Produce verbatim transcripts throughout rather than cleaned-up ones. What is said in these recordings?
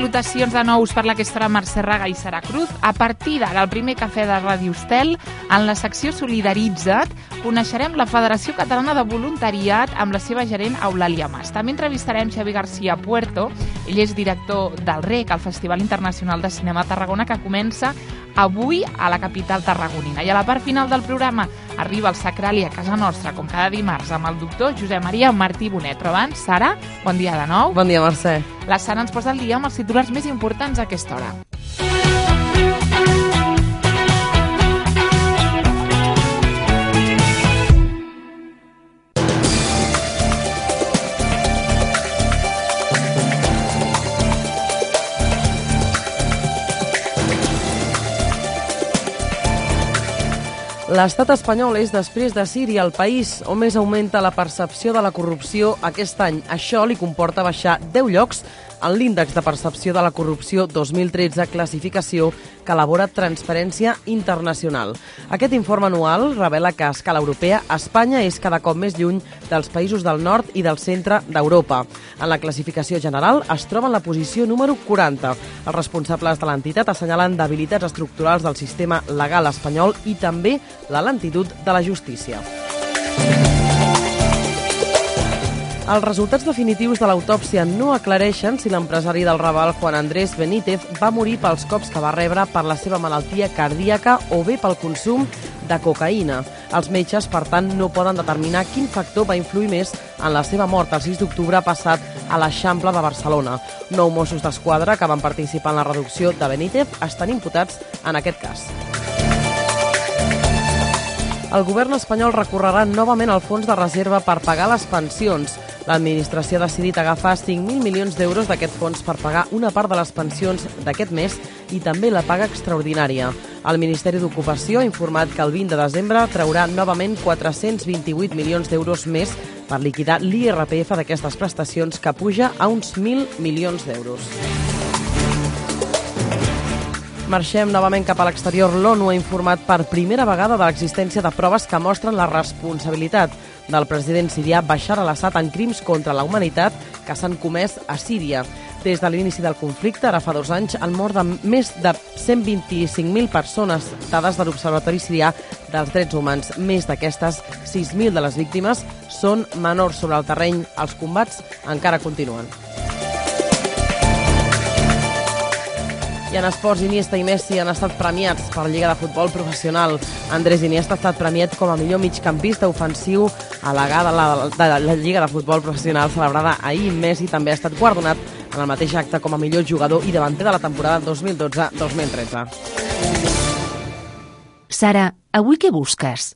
salutacions de nous per l'Aquesta Hora, Mercè Raga i Sara Cruz. A partir d'ara, el primer cafè de Ràdio Estel, en la secció Solidaritza't, coneixerem la Federació Catalana de Voluntariat amb la seva gerent Eulàlia Mas. També entrevistarem Xavi García Puerto, ell és director del R E C, el Festival Internacional de Cinema de Tarragona, que comença avui a la capital tarragonina. I a la part final del programa arriba el Sacrali a casa nostra, com cada dimarts, amb el doctor Josep Maria Martí Bonet. Però abans, Sara, bon dia de nou. Bon dia, Mercè. La Sara ens posa al dia amb els titulars més importants a aquesta hora. L'estat espanyol és, després de Síria, el país on més augmenta la percepció de la corrupció aquest any. Això li comporta baixar deu llocs en l'índex de percepció de la corrupció dos mil tretze, classificació que elabora Transparència Internacional. Aquest informe anual revela que a escala europea Espanya és cada cop més lluny dels països del nord i del centre d'Europa. En la classificació general es troba en la posició número quaranta. Els responsables de l'entitat assenyalen debilitats estructurals del sistema legal espanyol i també la lentitud de la justícia. Els resultats definitius de l'autòpsia no aclareixen si l'empresari del Raval, Juan Andrés Benítez, va morir pels cops que va rebre per la seva malaltia cardíaca o bé pel consum de cocaïna. Els metges, per tant, no poden determinar quin factor va influir més en la seva mort el sis d'octubre passat a l'Eixample de Barcelona. Nou Mossos d'Esquadra que van participar en la reducció de Benítez estan imputats en aquest cas. El govern espanyol recorrerà novament al fons de reserva per pagar les pensions. L'administració ha decidit agafar cinc mil milions d'euros d'aquest fons per pagar una part de les pensions d'aquest mes i també la paga extraordinària. El Ministeri d'Ocupació ha informat que el vint de desembre traurà novament quatre-cents vint-i-vuit milions d'euros més per liquidar l'I R P F d'aquestes prestacions, que puja a uns mil milions d'euros. Marxem novament cap a l'exterior. L'ONU ha informat per primera vegada de l'existència de proves que mostren la responsabilitat del president sirià Bashar al-Assad en crims contra la humanitat que s'han comès a Síria. Des de l'inici del conflicte, ara fa dos anys, han mort de més de cent vint-i-cinc mil persones, dades de l'Observatori Sirià dels Drets Humans. Més d'aquestes, sis mil de les víctimes són menors sobre el terreny. Els combats encara continuen. I en esports, Iniesta i Messi han estat premiats per la Lliga de Futbol Professional. Andrés Iniesta ha estat premiat com a millor migcampista ofensiu a la gala de la, de la Lliga de Futbol Professional celebrada ahir. Messi també ha estat guardonat en el mateix acte com a millor jugador i davanter de la temporada dos mil dotze dos mil tretze. Sara, avui què busques?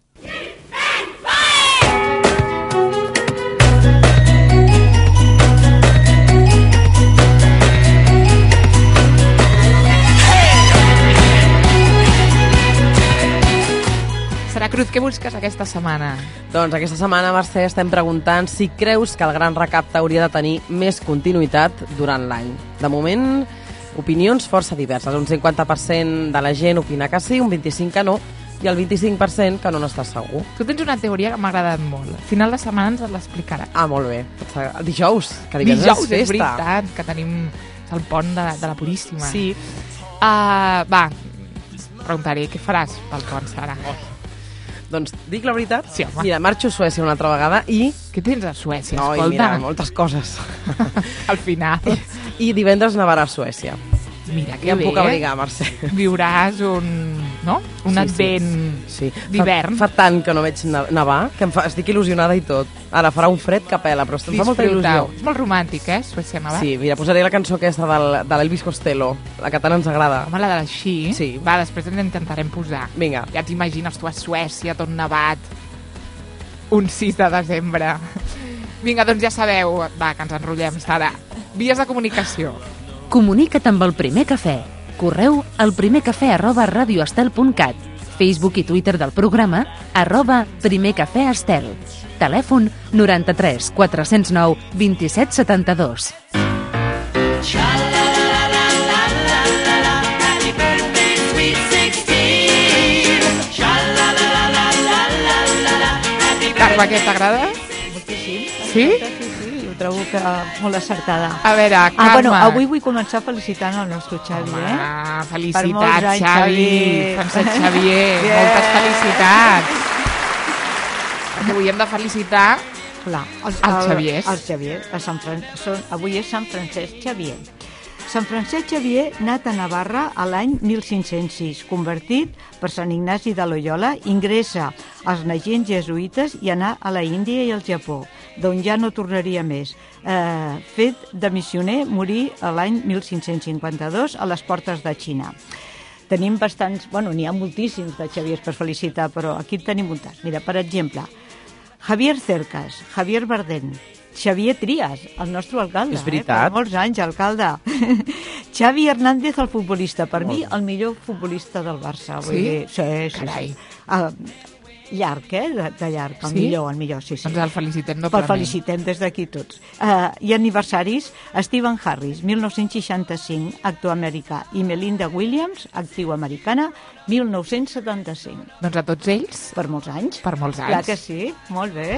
Sara Cruz, què busques aquesta setmana? Doncs aquesta setmana, Mercè, estem preguntant si creus que el Gran Recapte hauria de tenir més continuïtat durant l'any. De moment, opinions força diverses. Un cinquanta per cent de la gent opina que sí, un vint-i-cinc per cent que no, i el vint-i-cinc per cent que no n'està segur. Tu tens una teoria que m'ha agradat molt. Al final de setmana ens l'explicarà. Ah, molt bé. Dijous, que divendres Dijous, és festa. És veritat, que tenim el pont de, de la Puríssima. Sí. Uh, va, preguntaré, què faràs pel pont, Sara? Oh. Doncs dic la veritat? Sí, home. Mira, marxo a Suècia una altra vegada i... Què tens a Suècia? No, Escolta. i mira, moltes coses. Al final. I divendres nevarà a Suècia. Mira, que ja bé. em puc abrigar, Mercè. Viuràs un, no? un sí, advent sí. Sí. d'hivern. Fa, fa tant que no veig nevar que em fa, estic il·lusionada i tot. Ara farà un fred que pela, però em fa molta il·lusió. És molt romàntic, eh? Suècia nevar. Sí, mira, posaré la cançó aquesta del, de l'Elvis Costello, la que tant ens agrada. Home, la de l'així. Sí. Va, després ens intentarem posar. Vinga. Ja t'imagines tu a Suècia, tot nevat, un sis de desembre. Vinga, doncs ja sabeu, va, que ens enrotllem, Sara. Vies de comunicació. Comunica't amb el Primer Cafè. Correu al primercafè arroba radioestel punt cat. Facebook i Twitter del programa arroba primercafèestel. Telèfon noranta-tres quatre-cents nou vint-i-set setanta-dos. Carme, què t'agrada? Moltíssim. Sí? Sí, sí. ho trobo que molt acertada. A veure, Carme... Ah, bueno, avui vull començar felicitant el nostre Xavi, Home, eh? felicitats, anys, Xavi. Xavi. Francesc Xavier, Bien. moltes felicitats. Perquè avui hem de felicitar Clar, els, Els Xaviers. Els Xavier. A Sant Fran... Són, avui és Sant Francesc Xavier. Sant Francesc Xavier, nat a Navarra a l'any mil cinc-cents sis, convertit per Sant Ignasi de Loyola, ingressa als Negins jesuïtes i anà a la Índia i al Japó, d'on ja no tornaria més. Eh, fet de missioner, morí a l'any mil cinc-cents cinquanta-dos a les portes de Xina. Tenim bastants, bueno, n'hi ha moltíssims de Xaviers per felicitar, però aquí tenim un tas. Mira, per exemple, Javier Cercas, Javier Bardén, Xavier Trias, el nostre alcalde. És veritat. Eh? Per molts anys, alcalde. Xavi Hernández, el futbolista. Per mi, el millor futbolista del Barça. Vull Sí? dir, sí, sí, Carai. sí. Uh, llarg, eh? De, de llarg. El Sí? millor, el millor, sí, sí. Doncs el felicitem El doblement. felicitem des d'aquí tots. Uh, I aniversaris, Stephen Harris, mil nou-cents seixanta-cinc, actor americà, i Melinda Williams, actriu americana, mil nou-cents setanta-cinc. Doncs a tots ells, Per molts anys. per molts anys. Clar que sí, molt bé.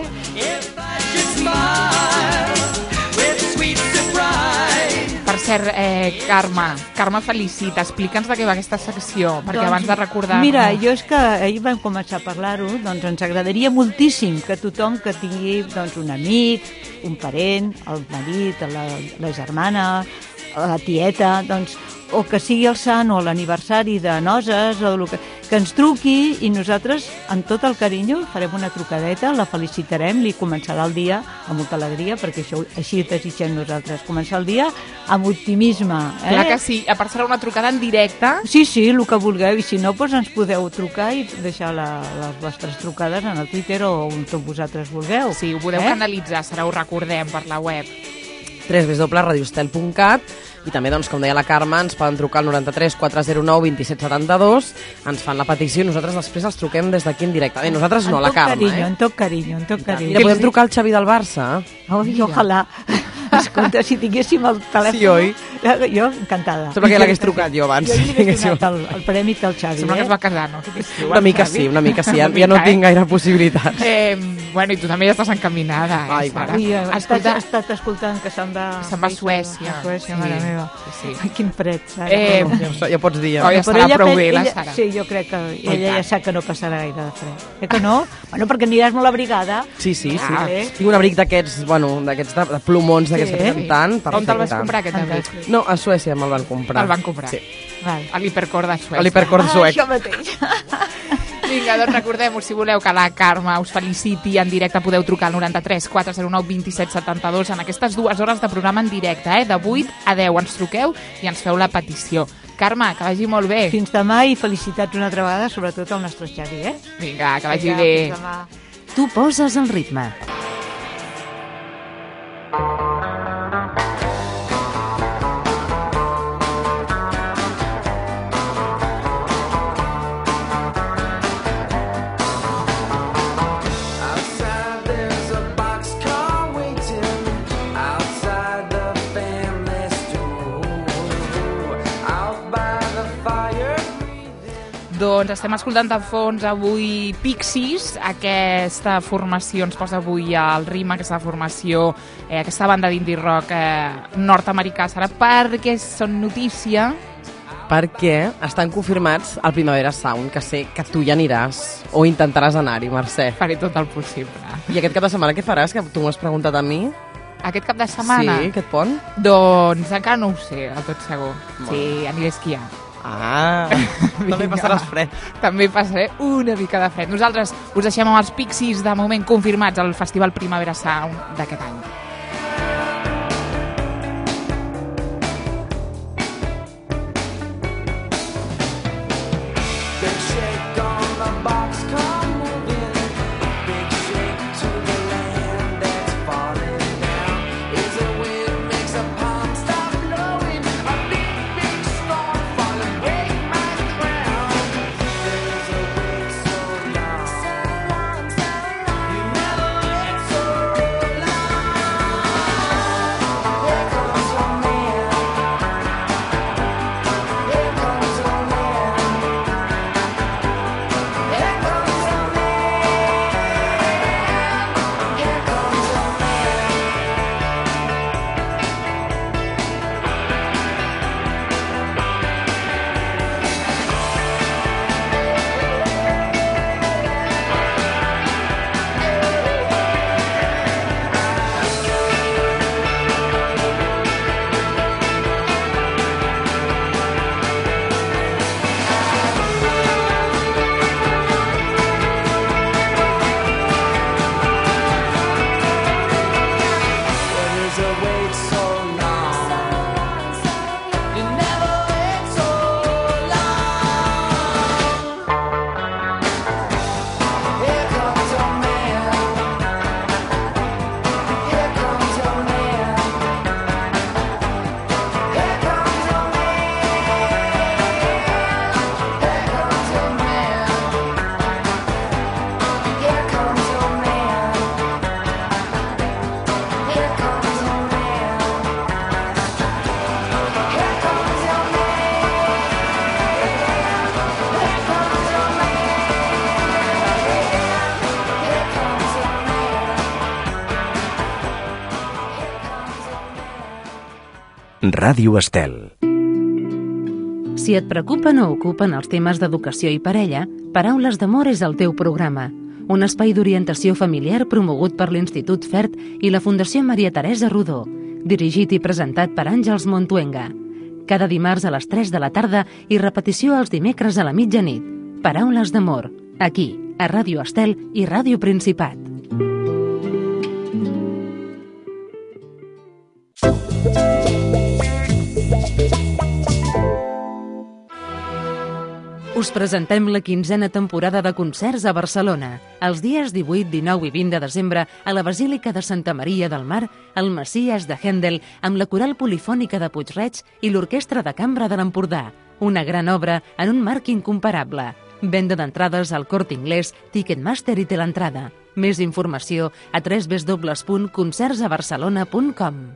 Per cert, eh, Carme, Carme felicita, explica'ns de què va aquesta secció, perquè Doncs, abans de recordar... Mira, jo és que ahir vam començar a parlar-ho, doncs ens agradaria moltíssim que tothom que tingui doncs, un amic, un parent, el marit, la, la germana, la tieta, doncs, o que sigui el sant o l'aniversari de noces, o el que, que ens truqui i nosaltres, amb tot el carinyo, farem una trucadeta, la felicitarem, li començarà el dia amb molta alegria, perquè això, així desitgem nosaltres, començar el dia amb optimisme. Eh? Clar que sí, a part serà una trucada en directe. Sí, sí, el que vulgueu, i si no, doncs ens podeu trucar i deixar la, les vostres trucades en el Twitter o on tot vosaltres vulgueu. Sí, ho podeu eh? canalitzar, serà, ho recordem, per la web. w w w punt radiostel punt cat i també, doncs, com deia la Carme, ens poden trucar al noranta-tres quatre zero nou vint set setanta-dos, ens fan la petició i nosaltres després els truquem des d'aquí en directe. Bé, nosaltres no, En la tot Carme, carinyo, eh? en tot carinyo, en tot carinyo. Mira, podem trucar al Xavi del Barça? Oi, ojalà. Escolta, si tinguéssim el telèfon... Sí, oi? Jo, encantada. Sembla que l'hagués trucat jo abans. Jo li hagués donat el, el premi del Xavi, Sembla que eh? es va casar, no? Una mica sí, una mica sí, ja, ja no tinc gaire possibilitats. Eh, bueno, i tu també ja estàs encaminada, eh, Ai, Sara? Ui, has Escolta, estat, estat escoltant que se'n va... se'n va a Suècia. A Suècia, Sí, mare meva. sí, sí. Ai, quin fred, Sara. Eh, Però- Ja, ja pots dir, ja. Oh, ja Però estarà ella prou pe- bé, la ella- Sara. Sí, jo crec que I ella ja tant. sap que no passarà gaire de fred. Eh que no? Bueno, perquè aniràs molt abrigada. Sí, sí, sí. Ah, eh? Tinc un abric d'aquests, bueno, d'aquests de, de plomons, d'aquests Sí. que fem tant. On te'l vas perfecte. comprar, aquest abric? No, a Suècia me'l van comprar. El van comprar. Sí. Val. A l'hipercor de Suècia. A l'hipercor Ah, suec. això mateix. Vinga, doncs recordem-ho, si voleu que la Carme us feliciti en directe, podeu trucar al noranta-tres quatre zero nou vint set setanta-dos en aquestes dues hores de programa en directe, eh? De vuit a deu ens truqueu i ens feu la petició. Carme, que vagi molt bé. Fins demà i felicitats una altra vegada, sobretot al nostre Xavi, eh? Vinga, que vagi Vinga, bé. fins demà. Tu poses el ritme. Outside there's a boxcar waiting outside the family store. Out by the fire. Doncs estem escoltant de fons avui Pixies, aquesta formació ens posa avui al ritme, aquesta formació, eh, aquesta banda d'indie rock eh, nord-americà, serà perquè són notícia. Perquè estan confirmats al Primavera Sound, que sé que tu hi aniràs, o intentaràs anar-hi, Mercè. Faré tot el possible. I aquest cap de setmana què faràs, que tu m'ho has preguntat a mi? Aquest cap de setmana? Sí, aquest pont? Doncs encara no ho sé, del tot segur. Sí, aniré a esquiar. Ah, també passaràs fred. També passaré una mica de fred. Nosaltres us deixem amb els Pixies, de moment confirmats al Festival Primavera Sound d'aquest any. Big shake on the boxcar moving. Big shake to the land that's falling down. Is a wind makes a palm stop blowing. A big, big storm falling, break my crown. There's a wait so long, so long, so long. You never wait so long. Ràdio Estel. Si et preocupen o ocupen els temes d'educació i parella, Paraules d'Amor és el teu programa. Un espai d'orientació familiar promogut per l'Institut Fert i la Fundació Maria Teresa Rodó, dirigit i presentat per Àngels Montuenga. Cada dimarts a les tres de la tarda i repetició els dimecres a la mitjanit. Paraules d'Amor, aquí, a Ràdio Estel i Ràdio Principat. Us presentem la quinzena temporada de concerts a Barcelona. Els dies divuit, dinou i vint de desembre, a la Basílica de Santa Maria del Mar, el Messies de Händel, amb la Coral Polifònica de Puig-reig i l'Orquestra de Cambra de l'Empordà. Una gran obra en un marc incomparable. Venda d'entrades al Corte Inglés, Ticketmaster i Teleentrada. Més informació a w w w punt concerts a barcelona punt com.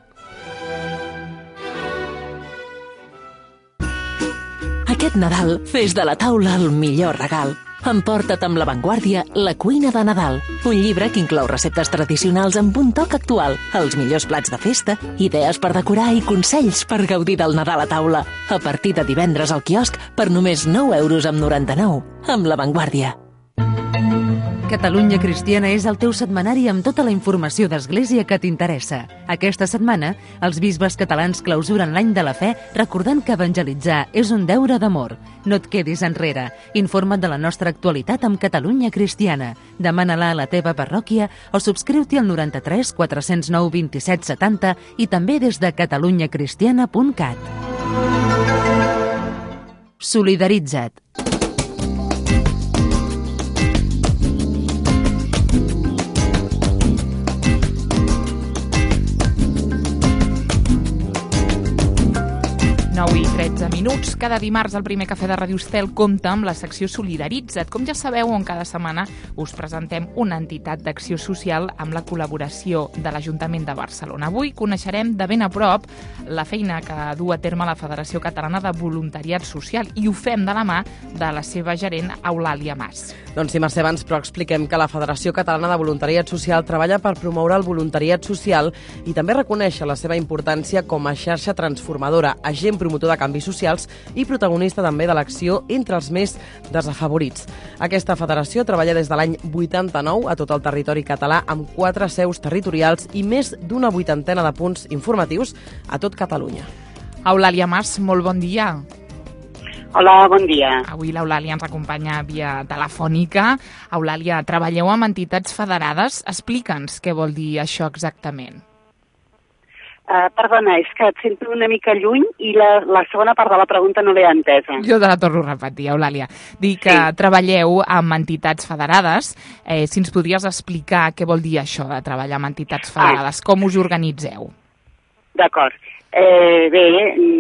Aquest Nadal fes de la taula el millor regal. Emporta't amb La Vanguardia La cuina de Nadal, un llibre que inclou receptes tradicionals amb un toc actual, els millors plats de festa, idees per decorar i consells per gaudir del Nadal a taula. A partir de divendres al quiosc per només nou euros amb noranta-nou. Amb La Vanguardia. Catalunya Cristiana és el teu setmanari amb tota la informació d'Església que t'interessa. Aquesta setmana, els bisbes catalans clausuren l'any de la fe recordant que evangelitzar és un deure d'amor. No et quedis enrere. Informa't de la nostra actualitat amb Catalunya Cristiana. Demana-la a la teva parròquia o subscriu-t'hi al noranta-tres quatre cents nou vint-i-set setanta i també des de catalunya cristiana punt cat. Solidaritza't. nou i tretze minuts. Cada dimarts el primer cafè de Ràdio Estel compta amb la secció Solidaritza't. Com ja sabeu, on cada setmana us presentem una entitat d'acció social amb la col·laboració de l'Ajuntament de Barcelona. Avui coneixerem de ben a prop la feina que du a terme la Federació Catalana de Voluntariat Social i ho fem de la mà de la seva gerent, Eulàlia Mas. Doncs sí, Mercè, abans però expliquem que la Federació Catalana de Voluntariat Social treballa per promoure el voluntariat social i també reconèixer la seva importància com a xarxa transformadora, agent promotor de canvis socials i protagonista també de l'acció entre els més desafavorits. Aquesta federació treballa des de l'any vuitanta-nou a tot el territori català amb quatre seus territorials i més d'una vuitantena de punts informatius a tot Catalunya. Eulàlia Mas, molt bon dia. Hola, bon dia. Avui l'Eulàlia ens acompanya via telefònica. Eulàlia, treballeu amb entitats federades. Explica'ns què vol dir això exactament. Uh, perdona, és que et sento una mica lluny i la, la segona part de la pregunta no l'he entesa. Jo te la torno a repetir, Eulàlia. Dic que sí. Treballeu amb entitats federades. Eh, si ens podries explicar què vol dir això de treballar amb entitats federades, ah. com us organitzeu? D'acord. Eh, bé,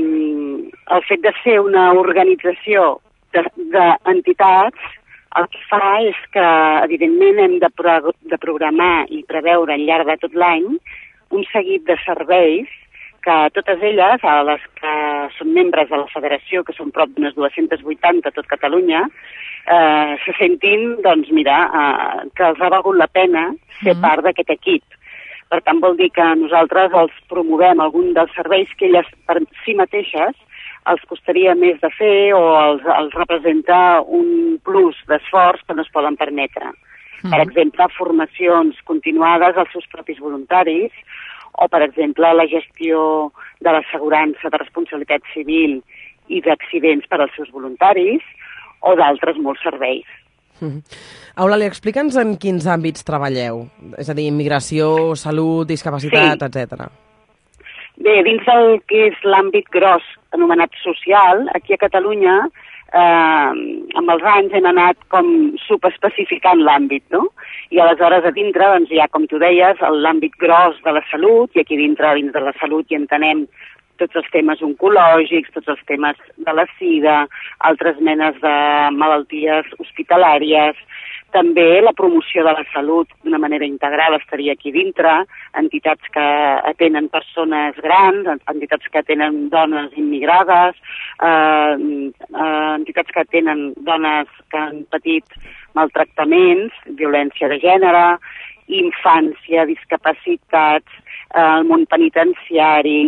el fet de ser una organització d'entitats el que fa és que, evidentment, hem de, pro de programar i preveure al llarg de tot l'any un seguit de serveis que totes elles, a les que són membres de la federació, que són prop d'unes dues-centes vuitanta a tot Catalunya, eh, se sentin, doncs mira, eh, que els ha valgut la pena ser mm. part d'aquest equip. Per tant, vol dir que nosaltres els promovem algun dels serveis que elles per si mateixes els costaria més de fer o els, els representa un plus d'esforç que no es poden permetre. Mm. Per exemple, formacions continuades als seus propis voluntaris o, per exemple, la gestió de l'assegurança de responsabilitat civil i d'accidents per als seus voluntaris o d'altres molts serveis. Mm. Eulàlia, explica'ns en quins àmbits treballeu, és a dir, immigració, salut, discapacitat, sí. etcètera. Bé, dins del que és l'àmbit gros anomenat social, aquí a Catalunya, eh, amb els anys hem anat com subespecificant l'àmbit, no? I aleshores a dintre, doncs, hi ha, com tu deies, l'àmbit gros de la salut, i aquí dintre, dins de la salut hi entenem tots els temes oncològics, tots els temes de la sida, altres menes de malalties hospitalàries, també la promoció de la salut d'una manera integrada estaria aquí dintre, entitats que atenen persones grans, entitats que atenen dones immigrades, eh, eh, entitats que atenen dones que han patit maltractaments, violència de gènere, infància, discapacitats, eh, el món penitenciari,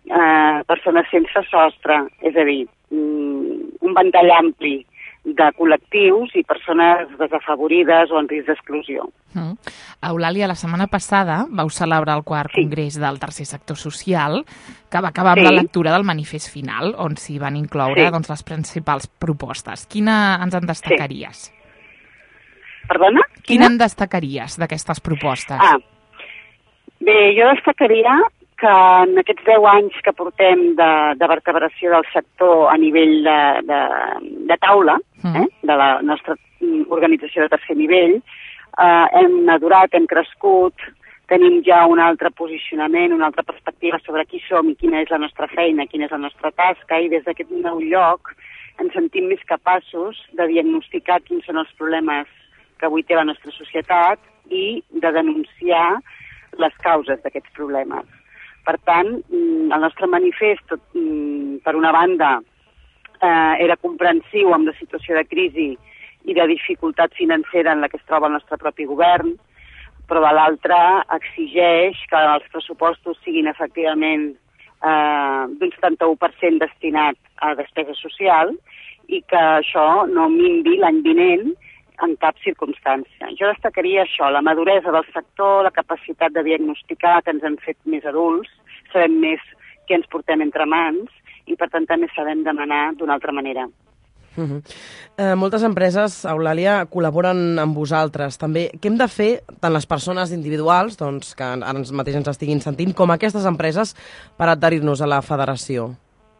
eh, persones sense sostre, és a dir, un ventall ampli de col·lectius i persones desafavorides o en risc d'exclusió. Mm. Eulàlia, la setmana passada vau celebrar el quart Sí. congrés del Tercer Sector Social, que va acabar amb Sí. la lectura del manifest final, on s'hi van incloure Sí. doncs, les principals propostes. Quina ens en destacaries? Perdona? Quina en destacaries d'aquestes propostes? Ah, bé, jo destacaria que en aquests deu anys que portem de, de vertebració del sector a nivell de, de, de taula, Mm. eh, de la nostra mm, organització de tercer nivell, eh, hem madurat, hem crescut, tenim ja un altre posicionament, una altra perspectiva sobre qui som i quina és la nostra feina, quina és la nostra tasca, i des d'aquest nou lloc ens sentim més capaços de diagnosticar quins són els problemes que avui té la nostra societat i de denunciar les causes d'aquests problemes. Per tant, el nostre manifest, tot, per una banda, eh, era comprensiu amb la situació de crisi i de dificultat financera en la que es troba el nostre propi govern, però de l'altra exigeix que els pressupostos siguin efectivament eh, d'un setanta-u per cent destinat a despesa social i que això no minvi l'any vinent en cap circumstància. Jo destacaria això, la maduresa del sector, la capacitat de diagnosticar que ens han fet més adults, sabem més què ens portem entre mans i per tant també sabem demanar d'una altra manera. Uh -huh. eh, moltes empreses, Eulàlia, col·laboren amb vosaltres. També, què hem de fer tant les persones individuals, doncs, que ara mateix ens estiguin sentint, com aquestes empreses per adherir-nos a la federació?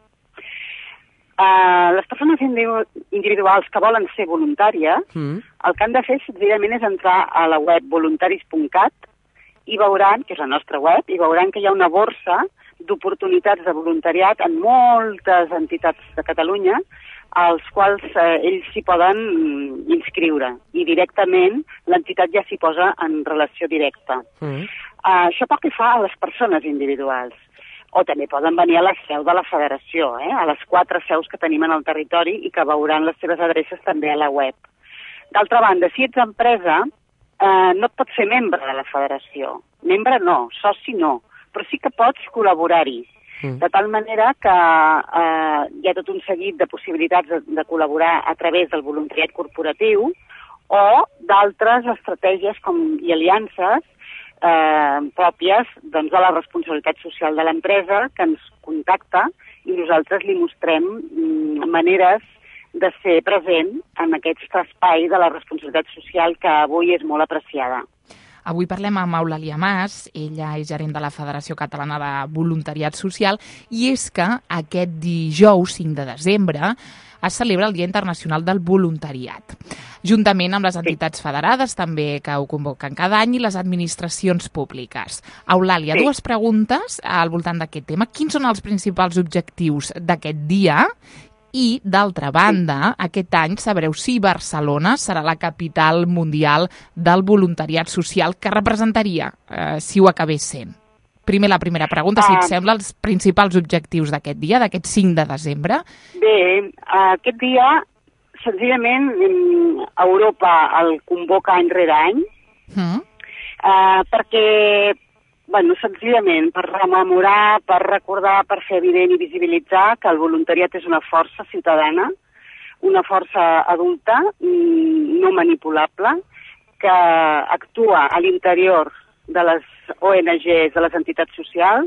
Uh, les persones individuals que volen ser voluntàries, Mm. el que han de fer senzillament és entrar a la web voluntaris punt cat i veuran, que és la nostra web, i veuran que hi ha una borsa d'oportunitats de voluntariat en moltes entitats de Catalunya, als quals eh, ells s'hi poden inscriure. I directament l'entitat ja s'hi posa en relació directa. Mm. Uh, això pel que fa a les persones individuals. O també poden venir a la seu de la federació, eh? a les quatre seus que tenim en el territori i que veuran les seves adreces també a la web. D'altra banda, si ets empresa, eh, no et pots fer membre de la federació. Membre no, soci no, però sí que pots col·laborar-hi. Mm. De tal manera que eh, hi ha tot un seguit de possibilitats de, de col·laborar a través del voluntariat corporatiu o d'altres estratègies com, i aliances Eh, pròpies doncs, de la responsabilitat social de l'empresa que ens contacta i nosaltres li mostrem mm, maneres de ser present en aquest espai de la responsabilitat social que avui és molt apreciada. Avui parlem amb Eulàlia Mas, ella és gerent de la Federació Catalana de Voluntariat Social, i és que aquest dijous cinc de desembre es celebra el Dia Internacional del Voluntariat, juntament amb les entitats federades també que ho convoquen cada any i les administracions públiques. Eulàlia, Sí. dues preguntes al voltant d'aquest tema. Quins són els principals objectius d'aquest dia? I, d'altra banda, aquest any sabreu si Barcelona serà la capital mundial del voluntariat social que representaria, eh, si ho acabés sent. Primer, la primera pregunta, si et Ah. sembla els principals objectius d'aquest dia, d'aquest cinc de desembre. Bé, aquest dia, senzillament, mm, Europa el convoca any rere any, Mm. eh, perquè, bueno, senzillament, per rememorar, per recordar, per fer evident i visibilitzar que el voluntariat és una força ciutadana, una força adulta, mm, no manipulable, que actua a l'interior de les O N Ges, de les entitats socials,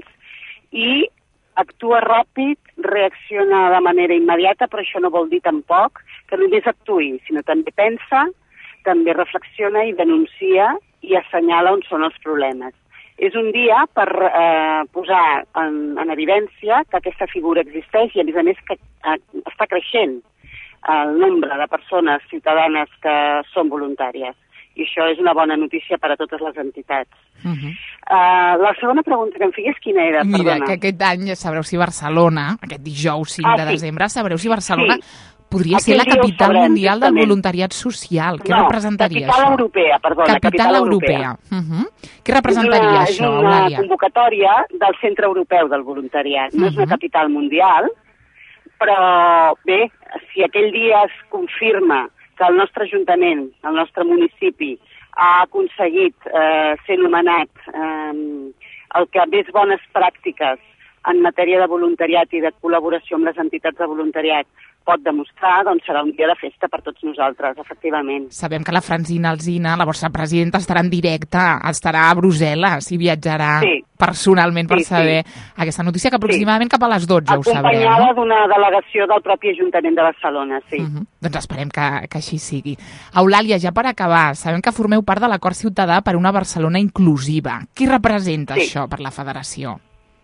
i actua ràpid, reacciona de manera immediata, però això no vol dir tampoc que només actuï, sinó també pensa, també reflexiona i denuncia i assenyala on són els problemes. És un dia per eh, posar en, en evidència que aquesta figura existeix i, a més a més, que eh, està creixent el nombre de persones ciutadanes que són voluntàries. I això és una bona notícia per a totes les entitats. Uh -huh. Uh, la segona pregunta que em feies quina era? Mira, Perdona. que aquest any sabreu si Barcelona, aquest dijous cinc Ah, de sí. desembre, sabreu si Barcelona Sí. podria Aquell ser la dia ho capital sabrem, mundial del justament. voluntariat social. Què no, representaria capital això? europea, perdona. Capital europea. Uh -huh. Què representaria és una, això, És una Eulàlia? convocatòria del Centre Europeu del Voluntariat. No Uh-huh. és una capital mundial, però bé, si aquell dia es confirma que el nostre ajuntament, el nostre municipi, ha aconseguit eh, ser nomenat eh, el que més bones pràctiques en matèria de voluntariat i de col·laboració amb les entitats de voluntariat pot demostrar, doncs serà un dia de festa per tots nosaltres, efectivament. Sabem que la Francina Alsina, la vostra presidenta, estarà en directe, estarà a Brussel·les i viatjarà sí. personalment per sí, saber sí. aquesta notícia, que aproximadament sí. cap a les dotze ho sabrem. Acompanyada no? d'una delegació del propi Ajuntament de Barcelona, sí. Uh -huh. Doncs esperem que, que així sigui. Eulàlia, ja per acabar, sabem que formeu part de l'acord ciutadà per una Barcelona inclusiva. Qui representa sí. això per la federació?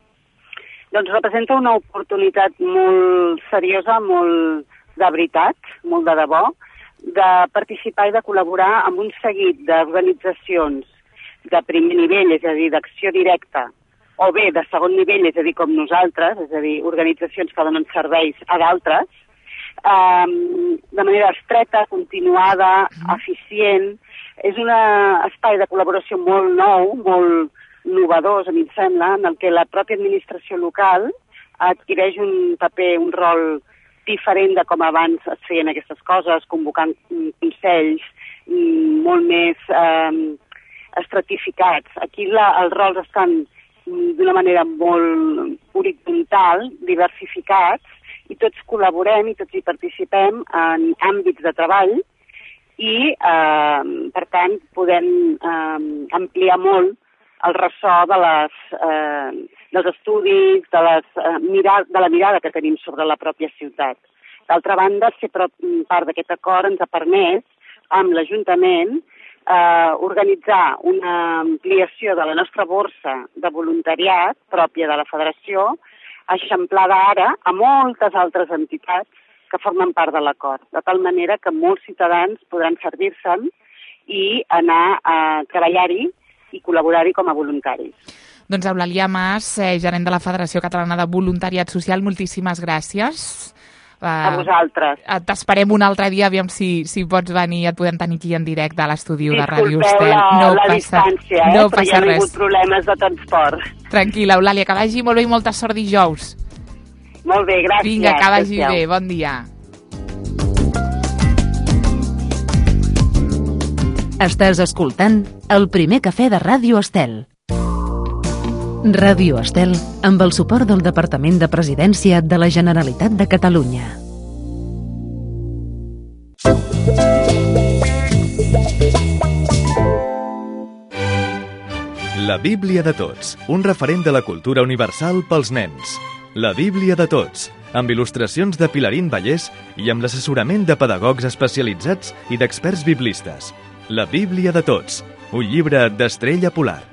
Doncs representa una oportunitat molt seriosa, molt de veritat, molt de debò, de participar i de col·laborar amb un seguit d'organitzacions de primer nivell, és a dir, d'acció directa, o bé de segon nivell, és a dir, com nosaltres, és a dir, organitzacions que donen serveis a d'altres, eh, de manera estreta, continuada, eficient. És un espai de col·laboració molt nou, molt innovadors, a mi em sembla, en el que la pròpia administració local adquireix un paper, un rol diferent de com abans es feien aquestes coses, convocant consells molt més eh, estratificats. Aquí la, els rols estan d'una manera molt horitzontal, diversificats, i tots col·laborem i tots hi participem en àmbits de treball i, eh, per tant, podem eh, ampliar molt el ressò de les, eh, dels estudis, de, les, eh, mirar, de la mirada que tenim sobre la pròpia ciutat. D'altra banda, ser part d'aquest acord ens ha permès, amb l'Ajuntament, eh, organitzar una ampliació de la nostra borsa de voluntariat pròpia de la Federació, eixamplada ara a moltes altres entitats que formen part de l'acord, de tal manera que molts ciutadans podran servir-se'n i anar a treballar-hi i col·laborar-hi com a voluntaris. Doncs Eulàlia Mas, eh, gerent de la Federació Catalana de Voluntariat Social, moltíssimes gràcies. Uh, a vosaltres. T'esperem un altre dia, aviam si, si pots venir i et podem tenir aquí en directe a l'estudi de Ràdio Estel. Disculpeu la, no la passa, distància, eh? no però hi ha hagut problemes de transport. Tranquil·la, Eulàlia, que vagi molt bé i molta sort dijous. Molt bé, gràcies. Vinga, que vagi gràcies. bé, bon dia. Estàs escoltant El primer cafè de Ràdio Estel. Ràdio Estel, amb el suport del Departament de Presidència de la Generalitat de Catalunya. La Bíblia de Tots, un referent de la cultura universal pels nens. La Bíblia de Tots, amb il·lustracions de Pilarín Vallès i amb l'assessorament de pedagogs especialitzats i d'experts biblistes. La Bíblia de Tots, un llibre d'Estrella Polar.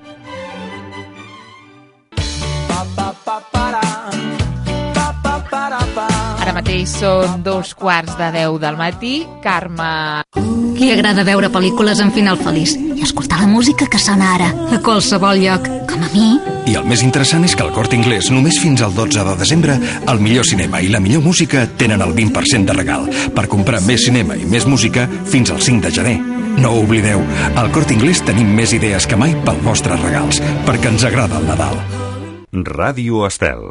Ara mateix són dos quarts de deu del matí. Carme... Li agrada veure pel·lícules en final feliç i escoltar la música que sona ara, a qualsevol lloc, com a mi. I el més interessant és que al Corte Inglés, només fins al dotze de desembre, el millor cinema i la millor música tenen el vint per cent de regal. Per comprar més cinema i més música fins al cinc de gener. No ho oblideu, al Corte Inglés tenim més idees que mai pels vostres regals, perquè ens agrada el Nadal. Ràdio Estel.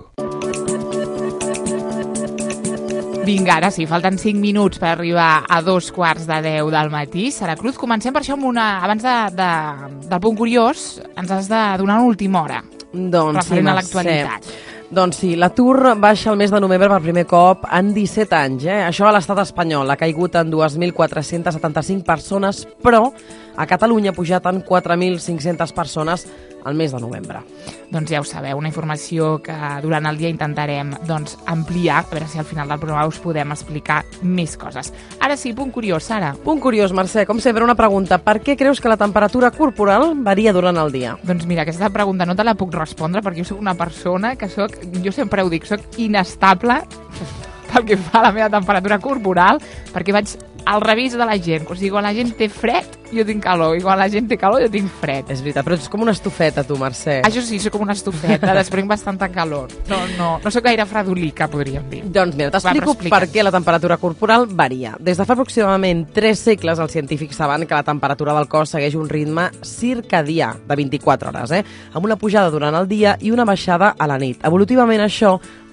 Vinga, ara sí, falten cinc minuts per arribar a dos quarts de deu del matí. Sara Cruz, comencem per això amb una... Abans de, de, del punt curiós, ens has de donar una última hora. Doncs referent sí, a l'actualitat. Doncs sí, l'atur baixa el mes de novembre per primer cop en disset anys. Eh? Això a l'estat espanyol ha caigut en dos mil quatre-cents setanta-cinc persones, però a Catalunya ha pujat en quatre mil cinc-centes persones al mes de novembre. Doncs ja ho sabeu, una informació que durant el dia intentarem doncs, ampliar, a veure si al final del programa us podem explicar més coses. Ara sí, punt curiós, Sara. Punt curiós, Mercè, com sempre una pregunta. Per què creus que la temperatura corporal varia durant el dia? Doncs mira, aquesta pregunta no te la puc respondre perquè jo soc una persona que soc, jo sempre ho dic, soc inestable pel que fa a la meva temperatura corporal, perquè vaig al revés de la gent. O sigui, quan la gent té fred, jo tinc calor, i quan la gent té calor, jo tinc fred. És veritat, però ets com una estufeta, tu, Mercè. Això sí, soc com una estufeta, desprenc bastanta calor. No, no, no soc gaire fredolica, podríem dir. Doncs mira, t'explico per què la temperatura corporal varia. Des de fa aproximadament tres segles, els científics saben que la temperatura del cos segueix un ritme circadià de vint-i-quatre hores, eh? amb una pujada durant el dia i una baixada a la nit. Evolutivament, això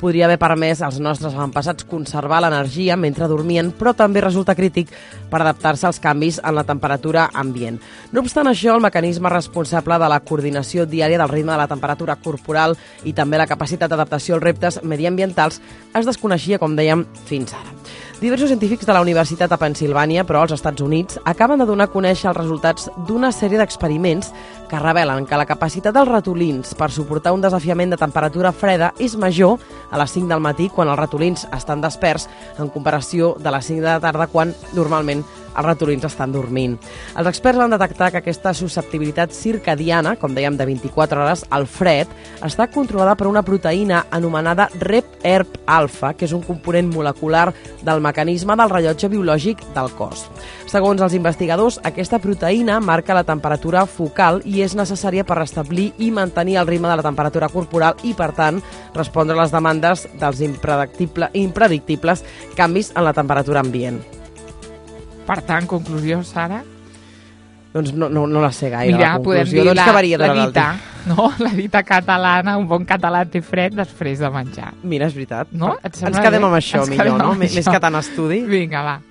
podria haver permès als nostres avantpassats conservar l'energia mentre dormien, però també resulta crític per adaptar-se als canvis en la temperatura ambient. No obstant això, el mecanisme responsable de la coordinació diària del ritme de la temperatura corporal i també la capacitat d'adaptació als reptes mediambientals es desconeixia, com dèiem, fins ara. Diversos científics de la Universitat de Pennsilvània, però als Estats Units, acaben de donar a conèixer els resultats d'una sèrie d'experiments que revelen que la capacitat dels ratolins per suportar un desafiament de temperatura freda és major a les cinc del matí quan els ratolins estan desperts en comparació de les cinc de la tarda quan normalment els ratolins estan dormint. Els experts van detectar que aquesta susceptibilitat circadiana, com dèiem, de vint-i-quatre hores al fred, està controlada per una proteïna anomenada R E P-ERP alfa, que és un component molecular del mecanisme del rellotge biològic del cos. Segons els investigadors, aquesta proteïna marca la temperatura focal i és necessària per restablir i mantenir el ritme de la temperatura corporal i, per tant, respondre a les demandes dels impredictible, impredictibles canvis en la temperatura ambient. Per tant, conclusió, Sara? Doncs no, no, no la sé gaire, Mira, la conclusió. Podem dir doncs la, varia la durant el dita, dia. no? La dita catalana, un bon català té fred després de menjar. Mira, és veritat. No? Et Ens sembla quedem bé? amb això, Ens millor, quedem no? amb Més això. que tant estudi. Vinga, va.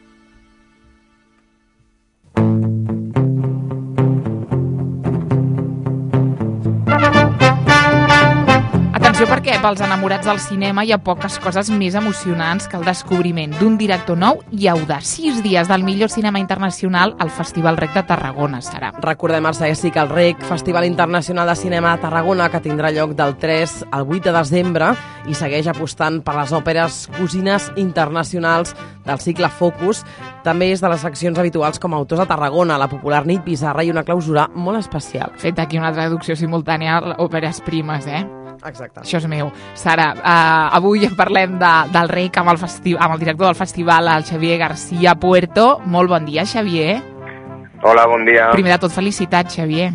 Atenció, perquè pels enamorats del cinema hi ha poques coses més emocionants que el descobriment d'un director nou i audaç. Sis dies del millor cinema internacional al Festival Rec de Tarragona, Sara. Recordem el segueixi que el REC, Festival Internacional de Cinema de Tarragona, que tindrà lloc del tres al vuit de desembre i segueix apostant per les òperes cosines internacionals del cicle Focus. També és de les seccions habituals com a autors a Tarragona, la popular nit Pissarra i una clausura molt especial. Fet aquí una traducció simultània a òperes primes, eh? Exacte. Això és meu. Sara, uh, avui parlem de, del REC amb el, festi amb el director del festival, el Xavier García Puerto. Molt bon dia, Xavier. Hola, bon dia. Primer de tot, felicitats, Xavier.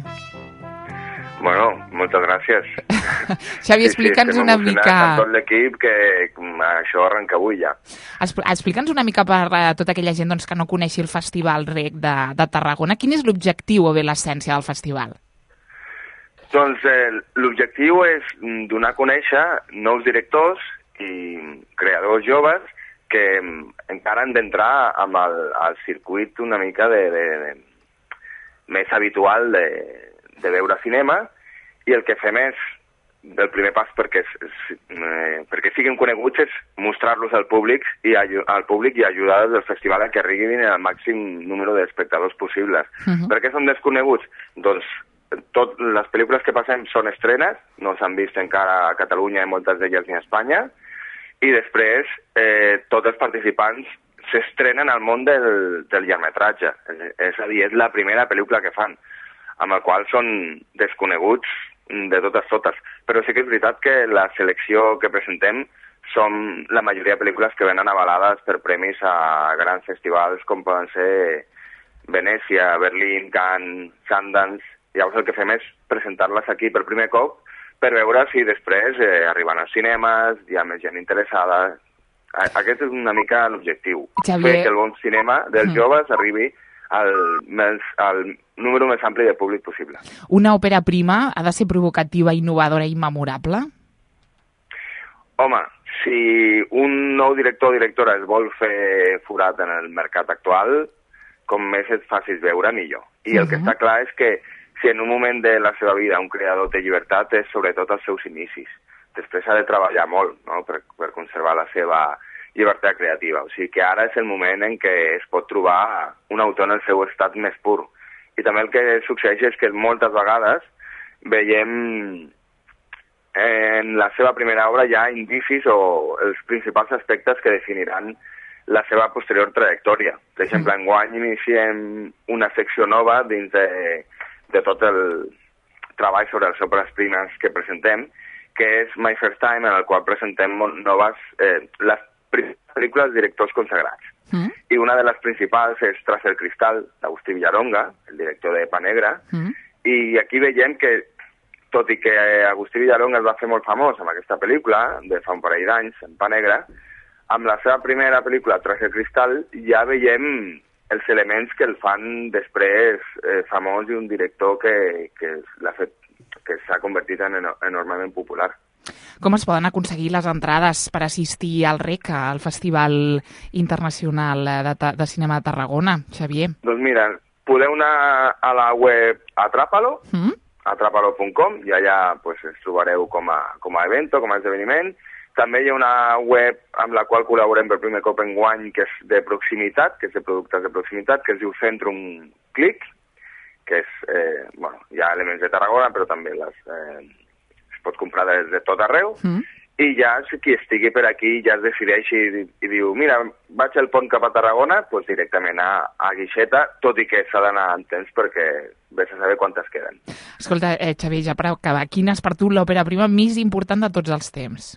Bueno, moltes gràcies. Xavier, explica'ns sí, sí, una mica... amb tot l'equip que això arrenca avui ja. Explica'ns una mica per uh, tota aquella gent doncs, que no coneixi el Festival REC de, de Tarragona. Quin és l'objectiu o bé l'essència del festival? Doncs eh, l'objectiu és donar a conèixer nous directors i creadors joves que encara han d'entrar amb el, el circuit una mica de, de, de, més habitual de, de veure cinema, i el que fem és, el primer pas perquè, eh, perquè siguin coneguts és mostrar-los al públic i al públic i ajudar el festival a que arribin al màxim número d'espectadors possibles. Uh-huh. Per què són desconeguts? Doncs tot, les pel·lícules que passem són estrenes, no s'han vist encara a Catalunya i moltes d'elles ni a Espanya, i després eh, tots els participants s'estrenen al món del, del llargmetratge, és, és a dir, és la primera pel·lícula que fan, amb el qual són desconeguts de totes totes. Però sí que és veritat que la selecció que presentem són la majoria de pel·lícules que venen avalades per premis a grans festivals com poden ser Venècia, Berlín, Cannes, Sundance. Llavors el que fem és presentar-les aquí per primer cop per veure si després eh, arriben als cinemes, hi ha més gent interessada. Aquest és una mica l'objectiu, Xavier... fer que el bon cinema dels mm. joves arribi al, més, al número més ampli de públic possible. Una òpera prima ha de ser provocativa, innovadora i memorable? Home, si un nou director o directora es vol fer forat en el mercat actual, com més et facis veure, millor. I el uh-huh. que està clar és que si en un moment de la seva vida un creador té llibertat és sobretot als seus inicis. Després ha de treballar molt, no?, per, per conservar la seva llibertat creativa. O sigui que ara és el moment en què es pot trobar un autor en el seu estat més pur. I també el que succeeix és que moltes vegades veiem en la seva primera obra ja indicis o els principals aspectes que definiran la seva posterior trajectòria. Per exemple, mm. enguany iniciem una secció nova dins de de tot el treball sobre les òperes primes que presentem, que és My First Time, en el qual presentem noves, eh, les pel·lícules de directors consagrats. Mm. I una de les principals és Tras el cristal, d'Agustí Villaronga, el director de Pa Negra, mm. i aquí veiem que, tot i que Agustí Villaronga es va fer molt famós amb aquesta pel·lícula, de fa un parell d'anys, en Pa Negra, amb la seva primera pel·lícula, Tras el cristal, ja veiem els elements que el fan després eh, famós i un director que, que l'ha fet, que s'ha convertit en enormement popular. com es poden aconseguir les entrades per assistir al RECA, al Festival Internacional de, de Cinema de Tarragona, Xavier? Doncs mira, podeu anar a la web Atrápalo, Mm? atrápalo punt com, i allà pues, ens trobareu com a, com a evento, com a esdeveniment. També hi ha una web amb la qual col·laborem per primer cop en guany, que és de proximitat, que és de productes de proximitat, que es diu Centrum Click, que és, eh, bueno, hi ha elements de Tarragona, però també les, eh, es pot comprar des de tot arreu, Mm? i ja si qui estigui per aquí ja es decideix i, i diu, mira, vaig al pont cap a Tarragona, doncs directament a, a Guixeta, tot i que s'ha d'anar en temps perquè vés a saber quantes queden. Escolta, eh, Xavier, ja per acabar, quina és per tu l'òpera prima més important de tots els temps?